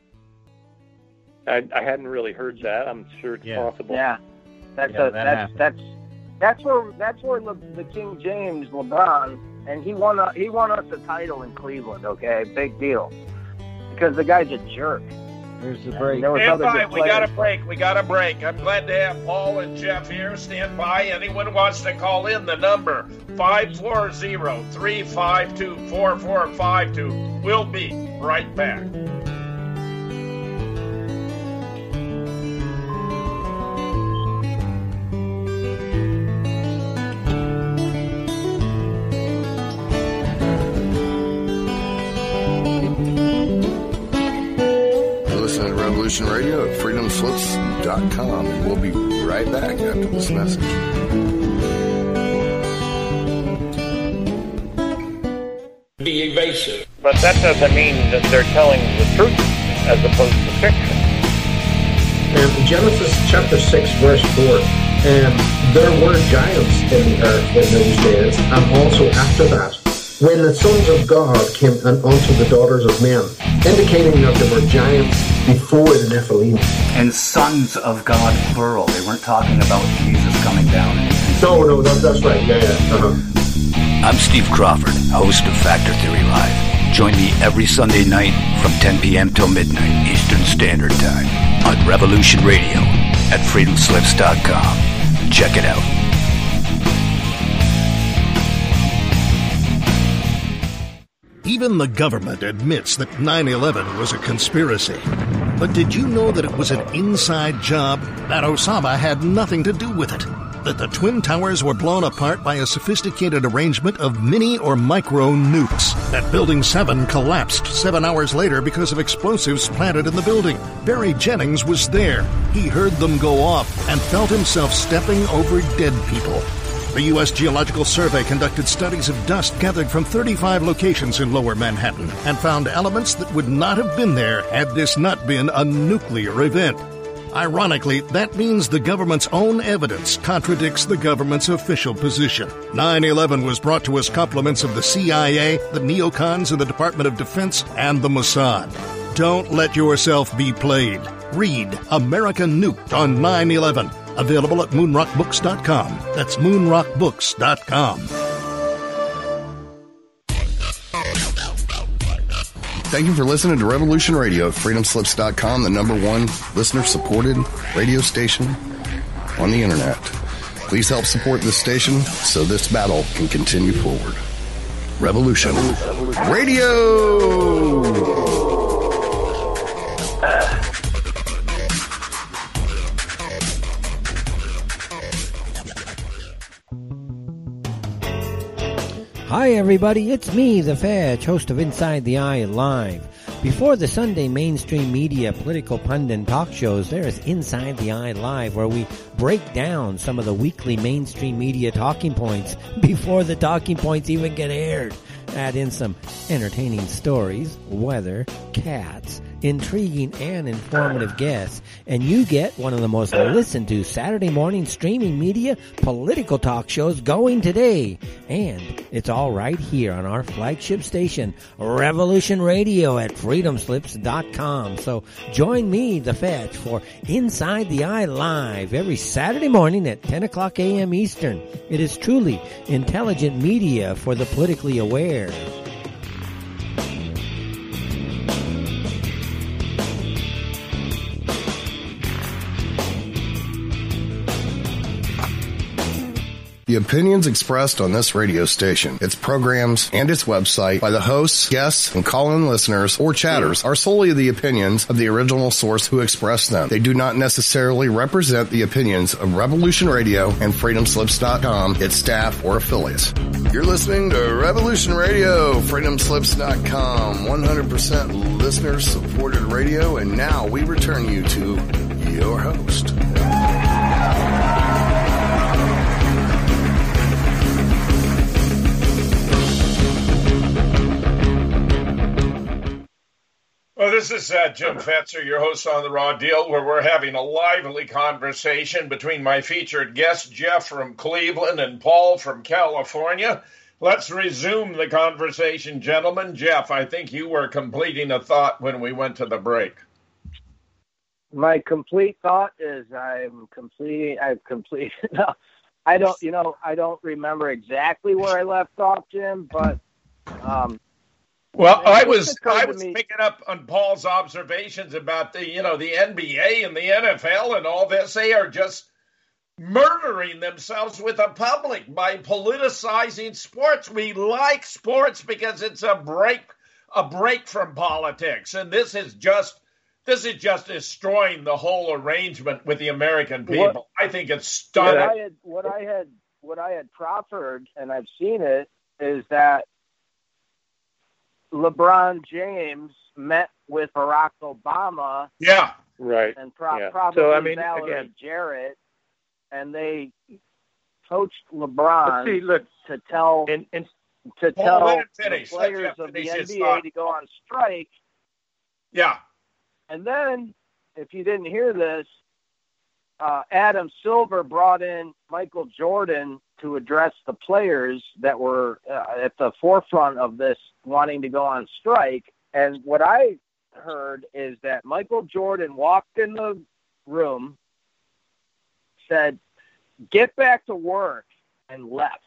I, I hadn't really heard that. I'm sure it's Yeah. possible. Yeah, that's Yeah, a, that that's happened. that's that's where that's where Le, the King James LeBron, and he won a, he won us a title in Cleveland. Okay, big deal, because the guy's a jerk. There's the break. There was Stand other by. good We got a players. break. We got a break. I'm glad to have Paul and Jeff here. Stand by. Anyone who wants to call in, the number five four zero, three five two, four four five two. We'll be right back. You're listening to Revolution Radio at freedom slips dot com, and we'll be right back after this message. Be evasive. But that doesn't mean that they're telling the truth as opposed to fiction. And Genesis chapter six, verse four, and there were giants in the earth in those days, and also after that, when the sons of God came unto the daughters of men, indicating that there were giants before the Nephilim. And sons of God, plural. They weren't talking about Jesus coming down. No, no, that, that's right, yeah, yeah. Uh-huh. I'm Steve Crawford, host of Factor Theory Live. Join me every Sunday night from ten p.m. till midnight Eastern Standard Time on Revolution Radio at freedom slips dot com. Check it out. Even the government admits that nine eleven was a conspiracy. But did you know that it was an inside job? That Osama had nothing to do with it? That the Twin Towers were blown apart by a sophisticated arrangement of mini or micro nukes? That Building seven collapsed seven hours later because of explosives planted in the building? Barry Jennings was there. He heard them go off and felt himself stepping over dead people. The U S Geological Survey conducted studies of dust gathered from thirty-five locations in Lower Manhattan and found elements that would not have been there had this not been a nuclear event. Ironically, that means the government's own evidence contradicts the government's official position. nine eleven was brought to us compliments of the C I A, the neocons in the Department of Defense, and the Mossad. Don't let yourself be played. Read America Nuked on nine eleven. Available at moonrock books dot com. That's moonrock books dot com. Thank you for listening to Revolution Radio at freedom slips dot com, the number one listener-supported radio station on the internet. Please help support this station so this battle can continue forward. Revolution Radio! Hi everybody, it's me, The Fetch, host of Inside the Eye Live. Before the Sunday mainstream media political pundit talk shows, there is Inside the Eye Live, where we break down some of the weekly mainstream media talking points before the talking points even get aired. Add in some entertaining stories, weather, cats, intriguing and informative guests, and you get one of the most listened to Saturday morning streaming media political talk shows going today. And it's all right here on our flagship station, Revolution Radio at freedom slips dot com. So join me, The Fetch, for Inside the Eye Live every Saturday morning at ten o'clock a.m. Eastern. It is truly intelligent media for the politically aware. The opinions expressed on this radio station, its programs, and its website by the hosts, guests, and call-in listeners or chatters are solely the opinions of the original source who expressed them. They do not necessarily represent the opinions of Revolution Radio and freedom slips dot com, its staff, or affiliates. You're listening to Revolution Radio, freedom slips dot com, one hundred percent listener-supported radio, and now we return you to your host. Well, this is uh, Jim Fetzer, your host on The Raw Deal, where we're having a lively conversation between my featured guests, Jeff from Cleveland and Paul from California. Let's resume the conversation, gentlemen. Jeff, I think you were completing a thought when we went to the break. My complete thought is I'm completing, I've completed, no, I don't, you know, I don't remember exactly where I left off, Jim, but, um, Well, I was I was picking up on Paul's observations about the, you know, the N B A and the N F L and all this. They are just murdering themselves with the public by politicizing sports. We like sports because it's a break a break from politics, and this is just this is just destroying the whole arrangement with the American people. What, I think it's stunning. What I had what I had what I had proffered, and I've seen it, is that LeBron James met with Barack Obama. Yeah, right. And pro- yeah. probably so, I mean, Valerie again, Jarrett, and they coached LeBron see, look, to tell and, and, to Paul, tell let it finish. the players Let of the finish N his B A thought. to go on strike. Yeah. And then, if you didn't hear this, uh, Adam Silver brought in Michael Jordan to address the players that were uh, at the forefront of this wanting to go on strike. And what I heard is that Michael Jordan walked in the room, said, "Get back to work," and left.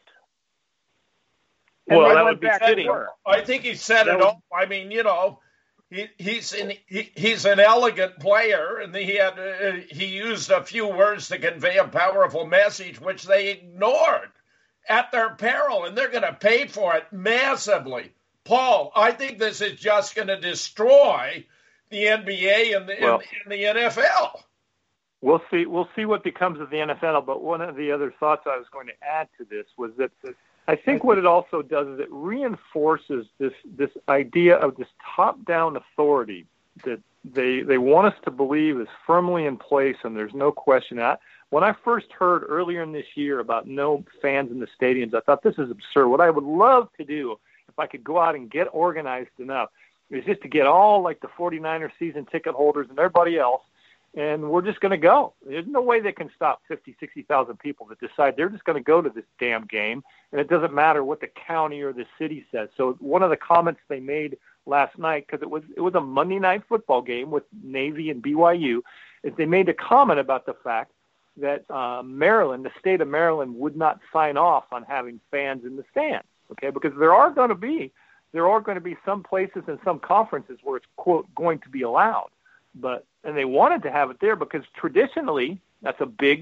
And well, that went would be back to fitting. work. I think he said That it was- all. I mean, you know, he, he's an, he, he's an elegant player, and he had uh, he used a few words to convey a powerful message, which they ignored at their peril, and they're going to pay for it massively. Paul, I think this is just going to destroy the N B A and the, Well, and, and the N F L. We'll see. We'll see what becomes of the N F L. But one of the other thoughts I was going to add to this was that I think what it also does is it reinforces this this idea of this top-down authority that they they want us to believe is firmly in place, and there's no question. I, when I first heard earlier in this year about no fans in the stadiums, I thought this is absurd. What I would love to do, if I could go out and get organized enough, is just to get all like the 49er season ticket holders and everybody else, and we're just going to go. There's no way they can stop fifty, sixty thousand people that decide they're just going to go to this damn game, and it doesn't matter what the county or the city says. So one of the comments they made last night, because it was it was a Monday night football game with Navy and B Y U, is they made a comment about the fact that uh, Maryland, the state of Maryland, would not sign off on having fans in the stands, okay, because there are going to be there are going to be some places and some conferences where it's, quote, going to be allowed. But and they wanted to have it there because traditionally that's a big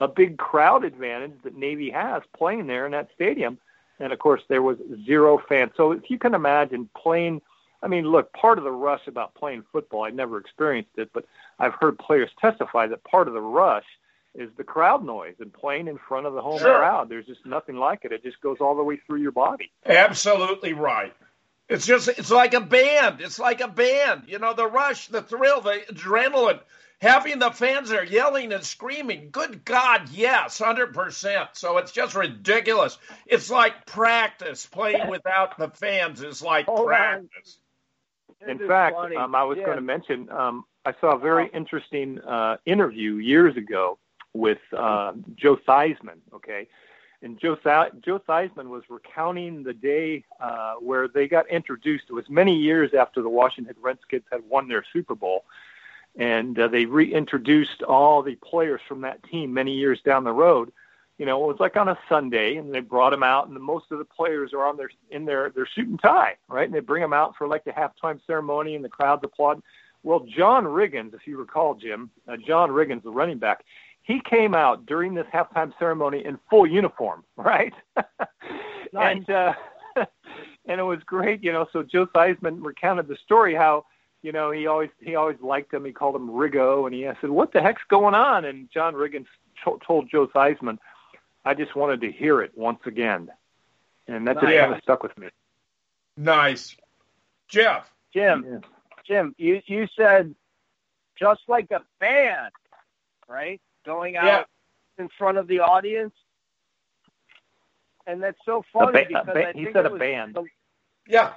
a big crowd advantage that Navy has playing there in that stadium. And, of course, there was zero fans. So if you can imagine playing, I mean, look, part of the rush about playing football, I never experienced it, but I've heard players testify that part of the rush is the crowd noise and playing in front of the home Sure. crowd. There's just nothing like it. It just goes all the way through your body. Absolutely right. It's just, it's like a band. It's like a band. You know, the rush, the thrill, the adrenaline, having the fans there yelling and screaming. Good God, yes, one hundred percent. So it's just ridiculous. It's like practice. Playing without the fans is like Hold practice. In fact, um, I was Yeah. going to mention, um, I saw a very interesting uh, interview years ago with uh, Joe Theismann, okay? And Joe, Joe Theismann was recounting the day uh, where they got introduced. It was many years after the Washington Redskins had won their Super Bowl. And uh, they reintroduced all the players from that team many years down the road. You know, it was like on a Sunday, and they brought them out, and most of the players are on their in their, their suit and tie, right? And they bring them out for like the halftime ceremony, and the crowd's applauding. Well, John Riggins, if you recall, Jim, uh, John Riggins, the running back, he came out during this halftime ceremony in full uniform, right? Nice. And uh, and it was great, you know. So Joe Theismann recounted the story how, you know, he always he always liked him. He called him Riggo, and he said, "What the heck's going on?" And John Riggins to- told Joe Theismann, "I just wanted to hear it once again," and that just Nice. kind of stuck with me. Nice, Jeff. Jim, Yeah. Jim, you you said just like a band, right? Going out Yeah. in front of the audience, and that's so funny ba- a because ba- I he think said it a was band. the- Yeah.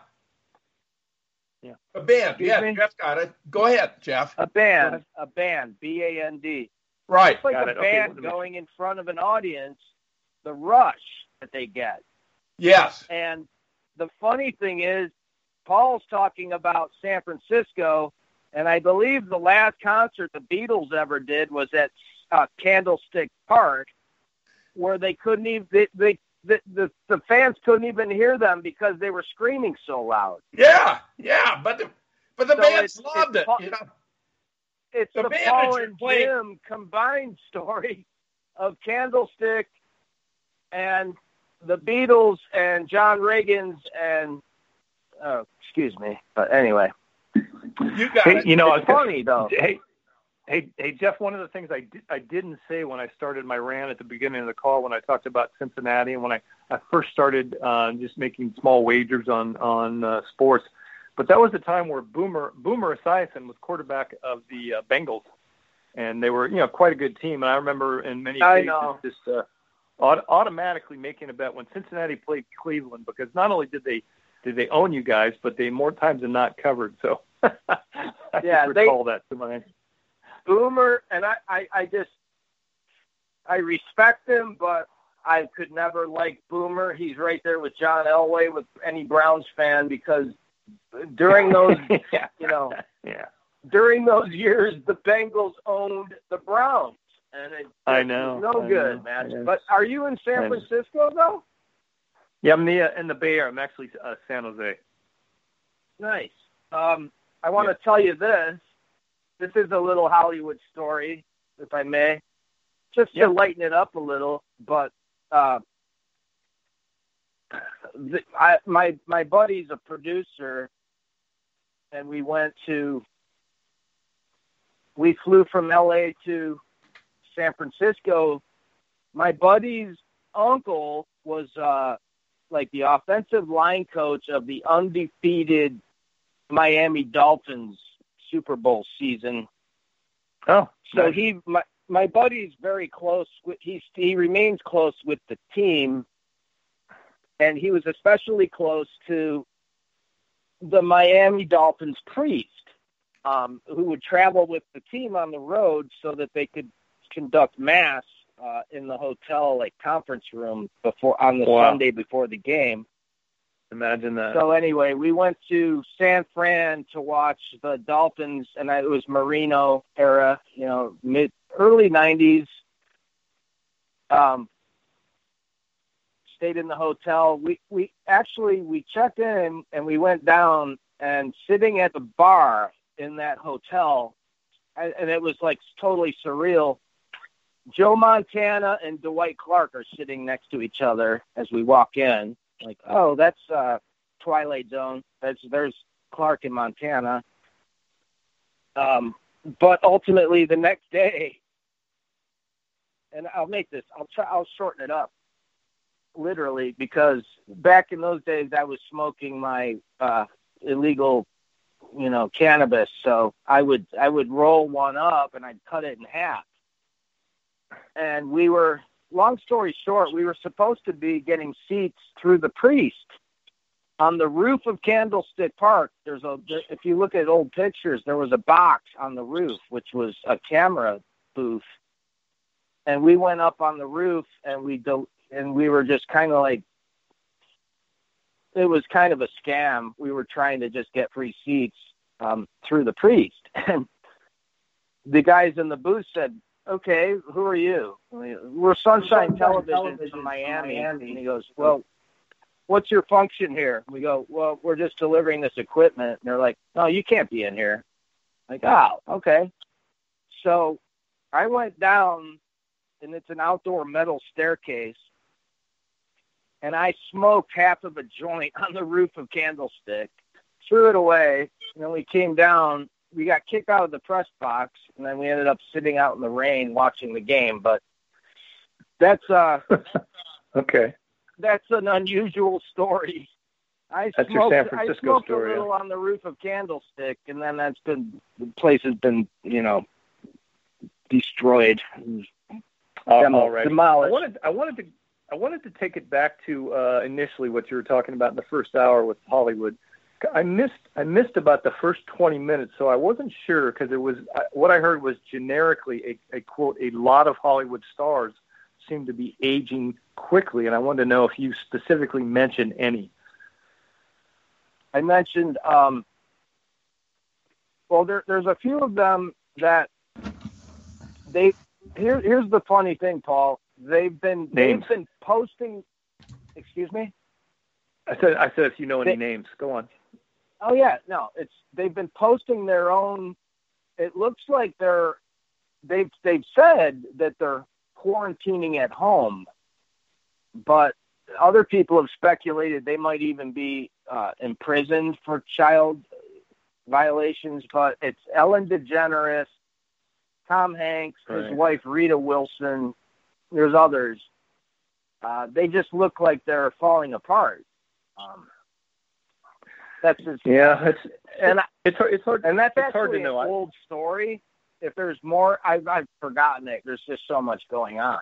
Yeah. A band. Excuse Yeah, me? Jeff got it. Go ahead, Jeff. a band, a band, B A N D. Right. It's like Got a it. Okay, band let me- going in front of an audience, the rush that they get. Yes. And the funny thing is, Paul's talking about San Francisco, and I believe the last concert the Beatles ever did was at uh, Candlestick Park, where they couldn't even they, they the, the the fans couldn't even hear them because they were screaming so loud. Yeah, yeah, but the but the So bands it's- loved it's it. Paul- You know, It's The the, band Paul that you're and playing- Jim combined story of Candlestick and the Beatles and John Riggins and oh, excuse me, but anyway, you got Hey, it. you know, I it's was funny though. Hey, hey, hey, Jeff. One of the things I, di- I didn't say when I started my rant at the beginning of the call, when I talked about Cincinnati, and when I, I first started uh, just making small wagers on on uh, sports, but that was the time where Boomer Boomer Esiason was quarterback of the uh, Bengals, and they were you know quite a good team. And I remember in many I cases know. just uh, aut- automatically making a bet when Cincinnati played Cleveland, because not only did they did they own you guys, but they more times than not covered. So I Yeah, just they- recall that to mind. Boomer, and I, I, I just, I respect him, but I could never like Boomer. He's right there with John Elway, with any Browns fan, because during those, yeah. you know, Yeah, during those years, the Bengals owned the Browns, and it I it know, was no I good, know, man. yeah. But are you in I San know. Francisco though? yeah. I'm the, uh, in the Bay Area. I'm actually uh, San Jose. Nice. Um, I want Yeah. to tell you this. This is a little Hollywood story, if I may, just Yeah. to lighten it up a little. But uh, the, I, my my buddy's a producer, and we went to. We flew from L A to San Francisco. My buddy's uncle was uh, like the offensive line coach of the undefeated Miami Dolphins Super Bowl season. Oh, So nice. he, my, my buddy's very close with, he's, he remains close with the team, and he was especially close to the Miami Dolphins priest, um, who would travel with the team on the road so that they could conduct mass uh, in the hotel, like conference room before on the Wow. Sunday before the game. Imagine that. So anyway, we went to San Fran to watch the Dolphins, and it was Marino era, you know, mid early nineties. Um, stayed in the hotel. We we actually we checked in and we went down, and sitting at the bar in that hotel, and and it was like totally surreal. Joe Montana and Dwight Clark are sitting next to each other as we walk in. Like, oh, that's uh, Twilight Zone. That's there's Clark and Montana. Um, but ultimately, the next day, and I'll make this. I'll try. I'll shorten it up, literally, because back in those days, I was smoking my uh, illegal, you know, cannabis. So I would I would roll one up and I'd cut it in half. And we were, long story short, we were supposed to be getting seats through the priest on the roof of Candlestick Park. There's a, if you look at old pictures, there was a box on the roof, which was a camera booth. And we went up on the roof and we do, and we were just kind of like, it was kind of a scam. We were trying to just get free seats um, through the priest. And the guys in the booth said, okay, who are you? We're Sunshine, Sunshine Television, Television from Miami. Miami. And he goes, well, what's your function here? We go, well, we're just delivering this equipment. And they're like, no, you can't be in here. I'm like, oh, okay. So I went down, and it's an outdoor metal staircase, and I smoked half of a joint on the roof of Candlestick, threw it away, and then we came down. We got kicked out of the press box, and then we ended up sitting out in the rain watching the game. But that's uh, okay. That's an unusual story. I that's smoked, your San Francisco I smoked story. a little on the roof of Candlestick, and then that's been the place has been, you know, destroyed, Uh, Demo- all right. demolished. I wanted, I wanted to, I wanted to take it back to uh, initially what you were talking about in the first hour with Hollywood. I missed, I missed about the first twenty minutes, so I wasn't sure because it was what I heard was generically a, a quote. A lot of Hollywood stars seem to be aging quickly, and I wanted to know if you specifically mentioned any. I mentioned, um, well, there, there's a few of them that they. Here, here's the funny thing, Paul. They've been Names. they've been posting. Excuse me. I said, I said, if you know any They- names, go on. Oh yeah, no, it's they've been posting their own. It looks like they're they've they've said that they're quarantining at home, but other people have speculated they might even be uh, imprisoned for child violations. But it's Ellen DeGeneres, Tom Hanks, his Right. wife Rita Wilson. There's others. Uh, they just look like they're falling apart. Um, that's just, Yeah, it's and I, it's hard, it's hard, and that's it's actually hard to an know. I- old story. If there's more, I've I've forgotten it. There's just so much going on.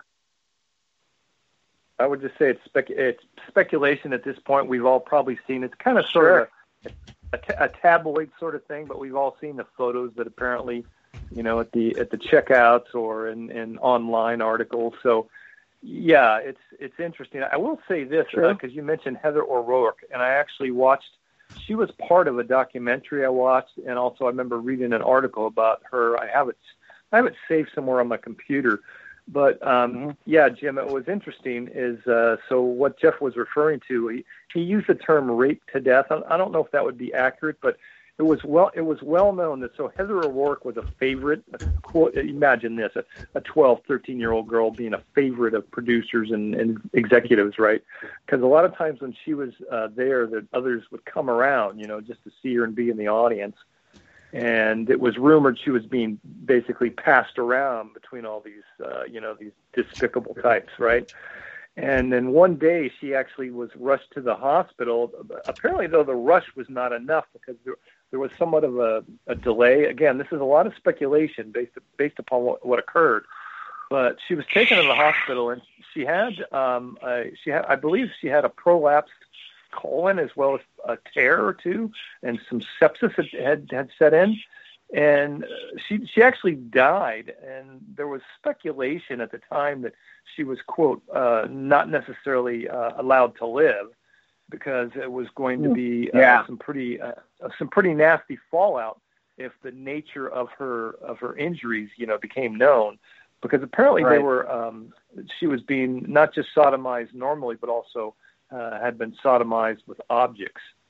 I would just say it's spec- it's speculation at this point. We've all probably seen it's kind of sort Sure. of a, a, ta- a tabloid sort of thing, but we've all seen the photos that apparently, you know, at the at the checkouts or in, in online articles. So, yeah, it's it's interesting. I will say this Sure. because you mentioned Heather O'Rourke, and I actually watched. She was part of a documentary I watched, and also I remember reading an article about her. I have it, I have it saved somewhere on my computer. But um, Mm-hmm. yeah, Jim, it was interesting. Is uh, so what Jeff was referring to? He, he used the term "rape to death." I, I don't know if that would be accurate, but it was well it was well known that so Heather O'Rourke was a favorite. Quote, imagine this: a, a twelve, thirteen year old girl being a favorite of producers and, and executives, right? Because a lot of times when she was uh, there, that others would come around, you know, just to see her and be in the audience. And it was rumored she was being basically passed around between all these, uh, you know, these despicable types, right? And then one day she actually was rushed to the hospital. Apparently, though, the rush was not enough because there, there was somewhat of a, a delay. Again, this is a lot of speculation based based upon what, what occurred. But she was taken to the hospital, and she had, um, a, she had, I believe, she had a prolapsed colon as well as a tear or two, and some sepsis had had, had set in. And she she actually died, and there was speculation at the time that she was, quote, uh, not necessarily uh, allowed to live because it was going to be uh, Yeah. some pretty uh, some pretty nasty fallout if the nature of her of her injuries, you know, became known. Because apparently they Right. were um, she was being not just sodomized normally, but also uh, had been sodomized with objects.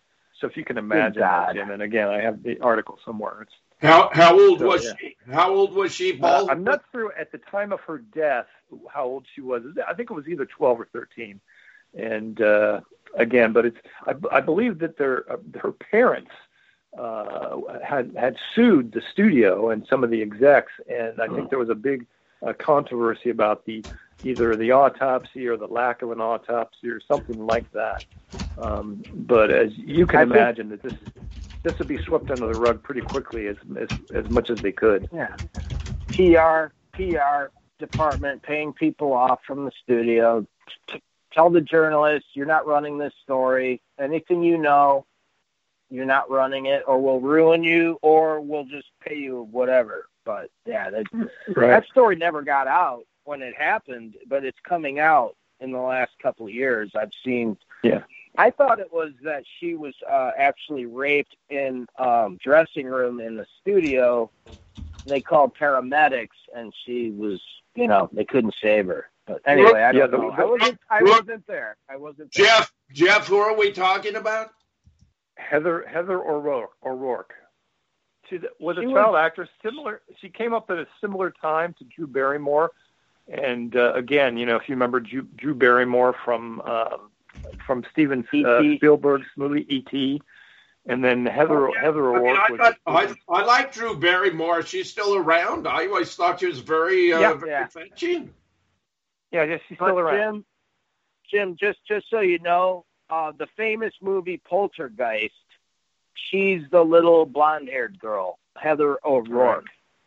So if you can imagine that, Jim, and again, I have the article somewhere. It's, how how old so, was yeah. she? How old was she, Paul? Uh, I'm not sure at the time of her death how old she was. I think it was either twelve or thirteen. And uh, again, but it's I, I believe that their uh, her parents uh, had had sued the studio and some of the execs, and I think there was a big uh, controversy about the either the autopsy or the lack of an autopsy or something like that. Um, but as you can I imagine, think, that this this would be swept under the rug pretty quickly, as as as much as they could. Yeah, P R P R department paying people off from the studio. T- tell the journalists you're not running this story. Anything you know, you're not running it, or we'll ruin you, or we'll just pay you whatever. But yeah, that right. that story never got out when it happened, but it's coming out in the last couple of years. I've seen. Yeah. I thought it was that she was uh, actually raped in um, dressing room in the studio. They called paramedics, and she was, you know, they couldn't save her. But anyway, I don't yeah, know. The, I wasn't. I wasn't there. I wasn't. There. Jeff, Jeff, who are we talking about? Heather Heather O'Rourke. O'Rourke. She was a She child was- actress. Similar. She came up at a similar time to Drew Barrymore. And uh, again, you know, if you remember Drew, Drew Barrymore from uh, from Steven uh, Spielberg's movie E T, and then Heather Oh, yeah. Heather I, mean, O'Rourke. I, thought, I, I like Drew Barrymore. She's still around. I always thought she was very, uh, Yeah, very yeah. fetching. Yeah, yeah, she's But still around. Jim, Jim, just just so you know, uh, the famous movie Poltergeist. She's the little blonde-haired girl, Heather O'Rourke.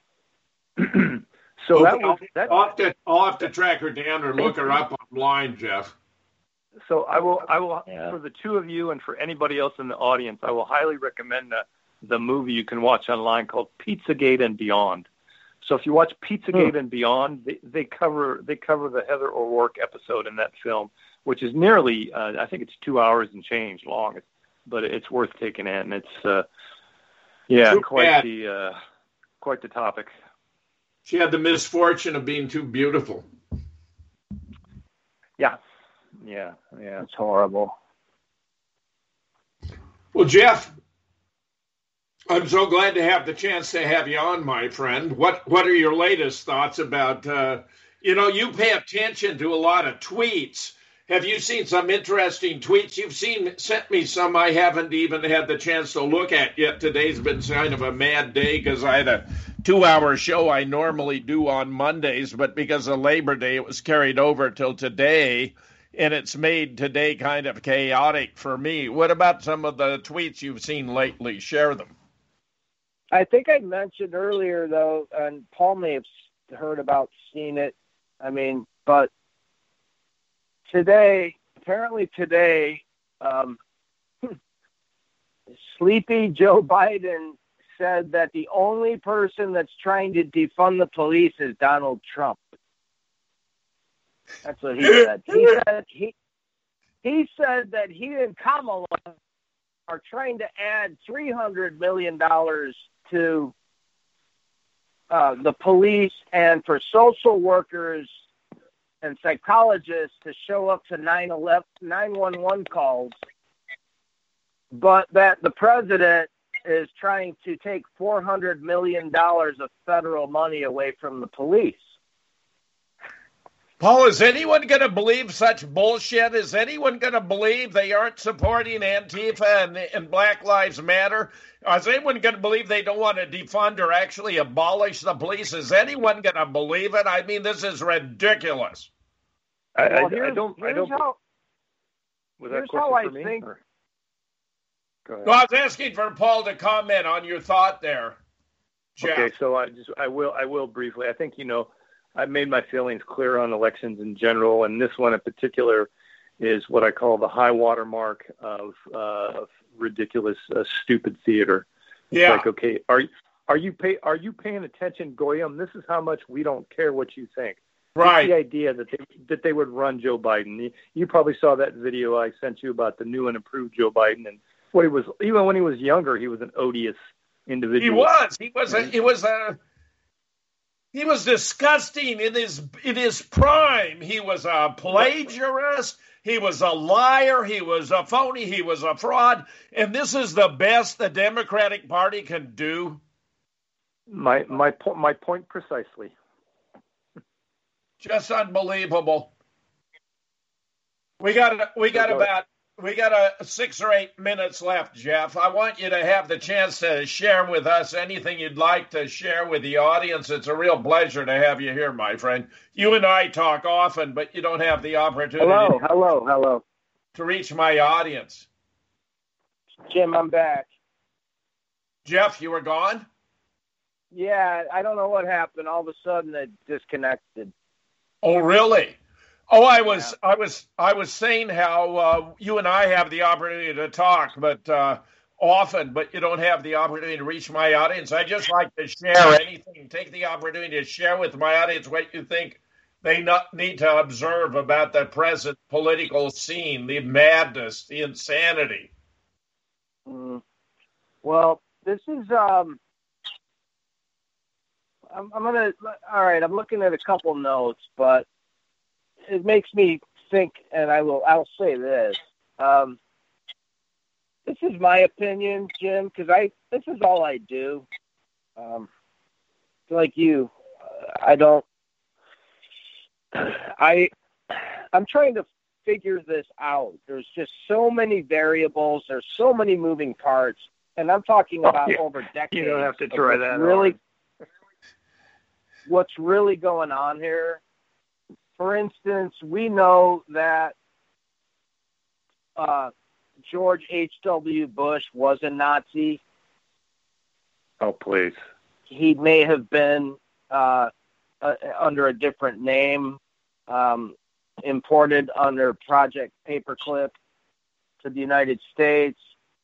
So Okay, that was I'll, that. I'll, have to, I'll have to track her down or look her up online, Jeff. So I will, I will, Yeah. for the two of you and for anybody else in the audience, I will highly recommend the, the movie you can watch online called Pizzagate and Beyond. So if you watch Pizzagate Hmm. and Beyond, they, they cover they cover the Heather O'Rourke episode in that film, which is nearly, uh, I think it's two hours and change long, but it's worth taking in. It's, uh, yeah, Too quite bad. the uh, quite the topic. She had the misfortune of being too beautiful. Yeah, yeah, yeah. It's horrible. Well, Jeff, I'm so glad to have the chance to have you on, my friend. What What are your latest thoughts about, uh, you know, you pay attention to a lot of tweets. Have you seen some interesting tweets? You've seen sent me some I haven't even had the chance to look at yet. Today's been kind of a mad day because I had a two-hour show I normally do on Mondays, but because of Labor Day, it was carried over till today, and it's made today kind of chaotic for me. What about some of the tweets you've seen lately? Share them. I think I mentioned earlier, though, and Paul may have heard about, seen it. I mean, but today, apparently today, um, sleepy Joe Biden said that the only person that's trying to defund the police is Donald Trump. That's what he said. He said he he said that he and Kamala are trying to add three hundred million dollars to uh, the police and for social workers and psychologists to show up to nine one one calls, but that the president is trying to take four hundred million dollars of federal money away from the police. Paul, is anyone going to believe such bullshit? Is anyone going to believe they aren't supporting Antifa and, and Black Lives Matter? Is anyone going to believe they don't want to defund or actually abolish the police? Is anyone going to believe it? I mean, this is ridiculous. I, Well, I, here's, I don't. I here's don't. how, Was that a here's question how I for me, think. or- Go ahead. No, I was asking for Paul to comment on your thought there, Jeff. Okay, so I just I will I will briefly. I think you know I've made my feelings clear on elections in general, and this one in particular is what I call the high water mark of, uh, of ridiculous, uh, stupid theater. It's Yeah. like, okay, are are you pay are you paying attention, Goyam? This is how much we don't care what you think. Right. The idea that they that they would run Joe Biden. You, you probably saw that video I sent you about the new and improved Joe Biden, and what he was. Even when he was younger, he was an odious individual. He was. He was. A, he was a. He was disgusting in his in his prime. He was a plagiarist. He was a liar. He was a phony. He was a fraud. And this is the best the Democratic Party can do. My my po- my point precisely. Just unbelievable. We got we got about we got a six or eight minutes left, Jeff. I want you to have the chance to share with us anything you'd like to share with the audience. It's a real pleasure to have you here, my friend. You and I talk often, but you don't have the opportunity. Hello, hello, hello. To reach my audience. Jim, I'm back. Jeff, you were gone? Yeah, I don't know what happened. All of a sudden, it disconnected. Oh, really? Oh, I was, yeah. I was, I was saying how uh, you and I have the opportunity to talk, but uh, often, but you don't have the opportunity to reach my audience. I just like to share anything. Take the opportunity to share with my audience what you think they not need to observe about the present political scene, the madness, the insanity. Mm. Well, this is. Um, I'm, I'm gonna. All right, I'm looking at a couple notes, but it makes me think, and I will. I'll say this. Um, this is my opinion, Jim, because I. This is all I do. Um, like you, I don't. I. I'm trying to figure this out. There's just so many variables. There's so many moving parts, and I'm talking about yeah. over decades. You don't have to try that. Really. Hard. What's really going on here? For instance, we know that uh, George H W. Bush was a Nazi. Oh, please. He may have been uh, uh, under a different name, um, imported under Project Paperclip to the United States.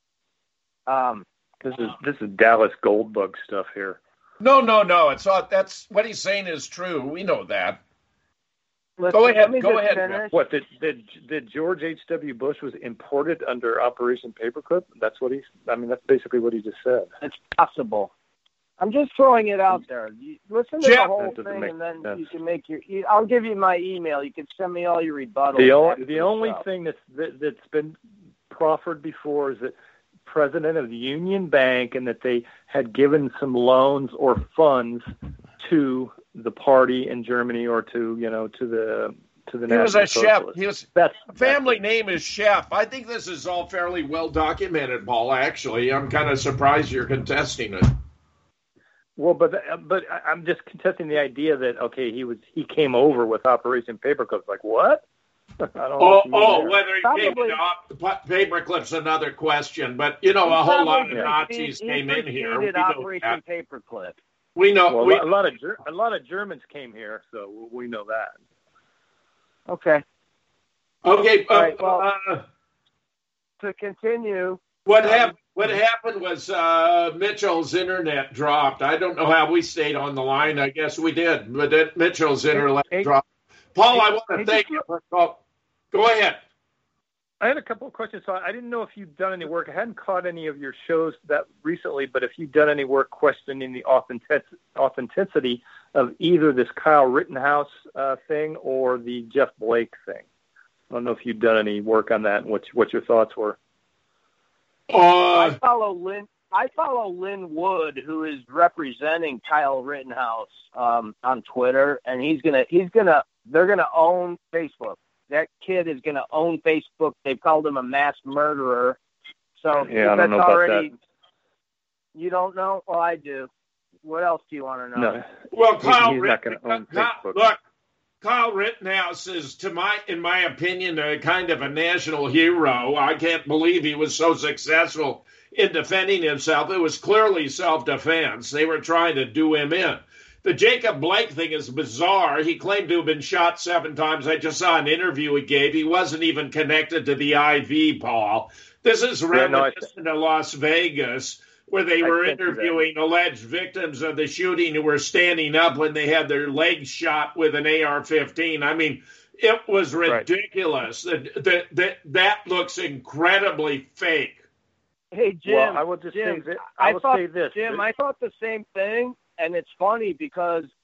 Um, this is this is Dallas Goldbug stuff here. No, no, no. It's not. That's what he's saying is true. We know that. Let's, go ahead. Go ahead. Finish. What did, did did George H W. Bush was imported under Operation Paperclip? That's what he's. I mean, that's basically what he just said. It's possible. I'm just throwing it out there. You listen to Jeff, the whole thing, make, and then sense. you can make your. You, I'll give you my email. You can send me all your rebuttals. The only the only stuff. thing that's that, that's been proffered before is that president of the Union Bank and that they had given some loans or funds to the party in Germany or to, you know, to the to the He was a chef. Socialists. He was that's, family that's name is Chef. I think this is all fairly well documented, Paul, actually. I'm kind of surprised you're contesting it. Well, but but I'm just contesting the idea that okay, he was he came over with Operation Paperclip. Like what? I don't oh, know oh there. whether he Probably. came to op- Paperclip's another question, but you know, a whole lot of Nazis he, came he in here. We know Operation that. Paperclip. We know well, we, a lot of a lot of Germans came here, so we know that. Okay. Okay. Uh, right, well, uh, to continue. What happened? What happened was uh, Mitchell's internet dropped. I don't know how we stayed on the line. I guess we did, but it, Mitchell's internet hey, dropped. Paul, hey, I want to hey, thank you. For, oh, go ahead. I had a couple of questions. So I didn't know if you'd done any work. I hadn't caught any of your shows that recently, but if you'd done any work questioning the authentic, authenticity of either this Kyle Rittenhouse uh, thing or the Jeff Blake thing. I don't know if you'd done any work on that and what what your thoughts were. Uh, I follow Lynn. I follow Lynn Wood, who is representing Kyle Rittenhouse um, on Twitter, and he's gonna he's gonna they're gonna own Facebook. That kid is gonna own Facebook. They've called him a mass murderer. So yeah, I don't that's know about already. that. You don't know? Well, I do. What else do you want to know? No. Well, Kyle, he's not going to own Facebook. Look, Kyle Rittenhouse is, to my, in my opinion, a kind of a national hero. I can't believe he was so successful in defending himself. It was clearly self-defense. They were trying to do him in. The Jacob Blake thing is bizarre. He claimed to have been shot seven times. I just saw an interview he gave. He wasn't even connected to the I V, Paul. This is reminiscent of Las Vegas, where they were interviewing alleged victims of the shooting who were standing up when they had their legs shot with an A R fifteen. I mean, it was ridiculous. Right. That, that, that, that looks incredibly fake. Hey, Jim, well, I will just Jim, say this. I, I will thought, say this. Jim, I thought the same thing, and it's funny because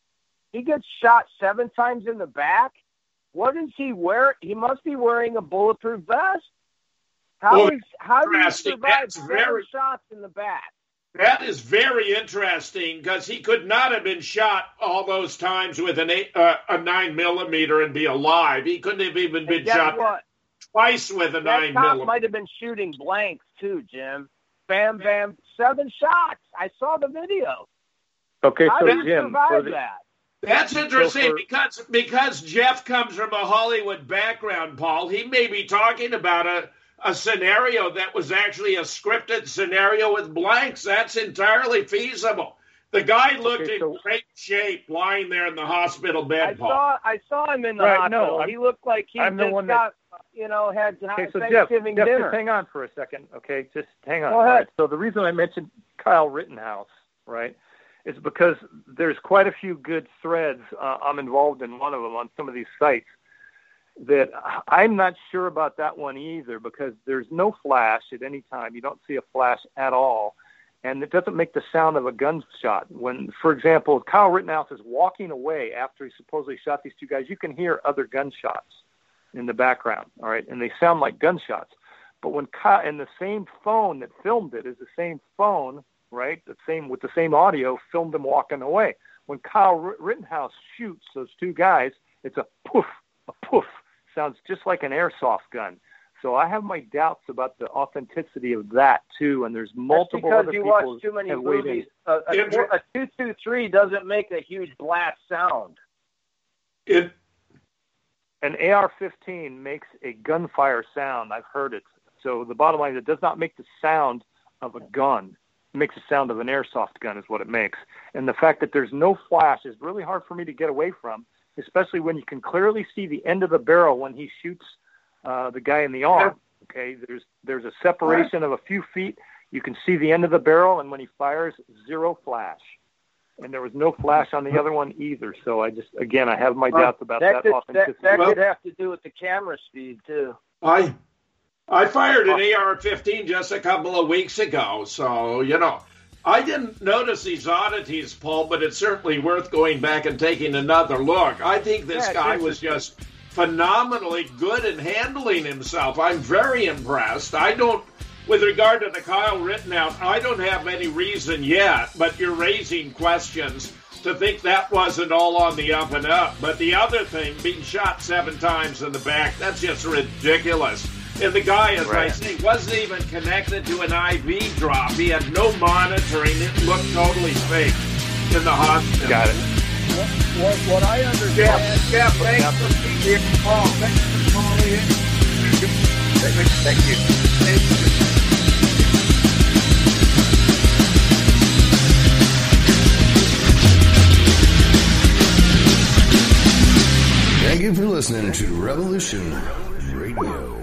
He gets shot seven times in the back. What is he wearing? He must be wearing a bulletproof vest. How Well, is how do you interesting. survive That's seven very- shots in the back? That is very interesting because he could not have been shot all those times with an eight, uh, a nine millimeter and be alive. He couldn't have even been And guess shot what? twice with a That nine cop millimeter. might have been shooting blanks too, Jim. Bam, bam, seven shots. I saw the video. Okay, How so do you Jim, survive for the, that? That's interesting So for- because because Jeff comes from a Hollywood background, Paul. He may be talking about a, a scenario that was actually a scripted scenario with blanks. That's entirely feasible. The guy looked Okay, in so- great shape lying there in the hospital bed, I Paul. saw I saw him in the Right, no, hospital. I'm- he looked like he I'm the just one got, that- you know, had Okay, so Jeff, Thanksgiving Jeff, dinner. just hang on for a second, okay? Just hang on. Go ahead. All right, So the reason I mentioned Kyle Rittenhouse, right, is because there's quite a few good threads. Uh, I'm involved in one of them on some of these sites that I'm not sure about that one either because there's no flash at any time. You don't see a flash at all. And it doesn't make the sound of a gunshot. When, for example, Kyle Rittenhouse is walking away after he supposedly shot these two guys, you can hear other gunshots in the background, all right? And they sound like gunshots. But when Kyle, and the same phone that filmed it is the same phone, right, the same with the same audio, filmed him walking away. When Kyle Rittenhouse shoots those two guys, it's a poof, a poof. Sounds just like an airsoft gun. So I have my doubts about the authenticity of that too, and there's multiple That's other because you people watch too many have weighed in. movies. A, a, a two two three doesn't make a huge blast sound. It, An A R fifteen makes a gunfire sound. I've heard it. So the bottom line is it does not make the sound of a gun. It makes the sound of an airsoft gun is what it makes. And the fact that there's no flash is really hard for me to get away from, especially when you can clearly see the end of the barrel when he shoots uh, the guy in the arm. Okay, there's there's a separation of a few feet. You can see the end of the barrel, and when he fires, zero flash. And there was no flash on the other one either. So I just, again, I have my doubts about that, that could, authenticity. That, that Well- could have to do with the camera speed too. I I fired an A R fifteen just a couple of weeks ago, so, you know, I didn't notice these oddities, Paul, but it's certainly worth going back and taking another look. I think this Yeah, guy it's was just phenomenally good in handling himself. I'm very impressed. I don't, with regard to the Kyle Rittenhouse, I don't have any reason yet, but you're raising questions to think that wasn't all on the up and up. But the other thing, being shot seven times in the back, that's just ridiculous. And the guy, as Right. I say, wasn't even connected to an I V drop. He had no monitoring. It looked totally fake in the hospital. Got it. What, what, what I understand. Jeff, Jeff, thanks for being here, Paul. Thanks for calling in. Thank you. Thank you. Thank you for listening to Revolution Radio.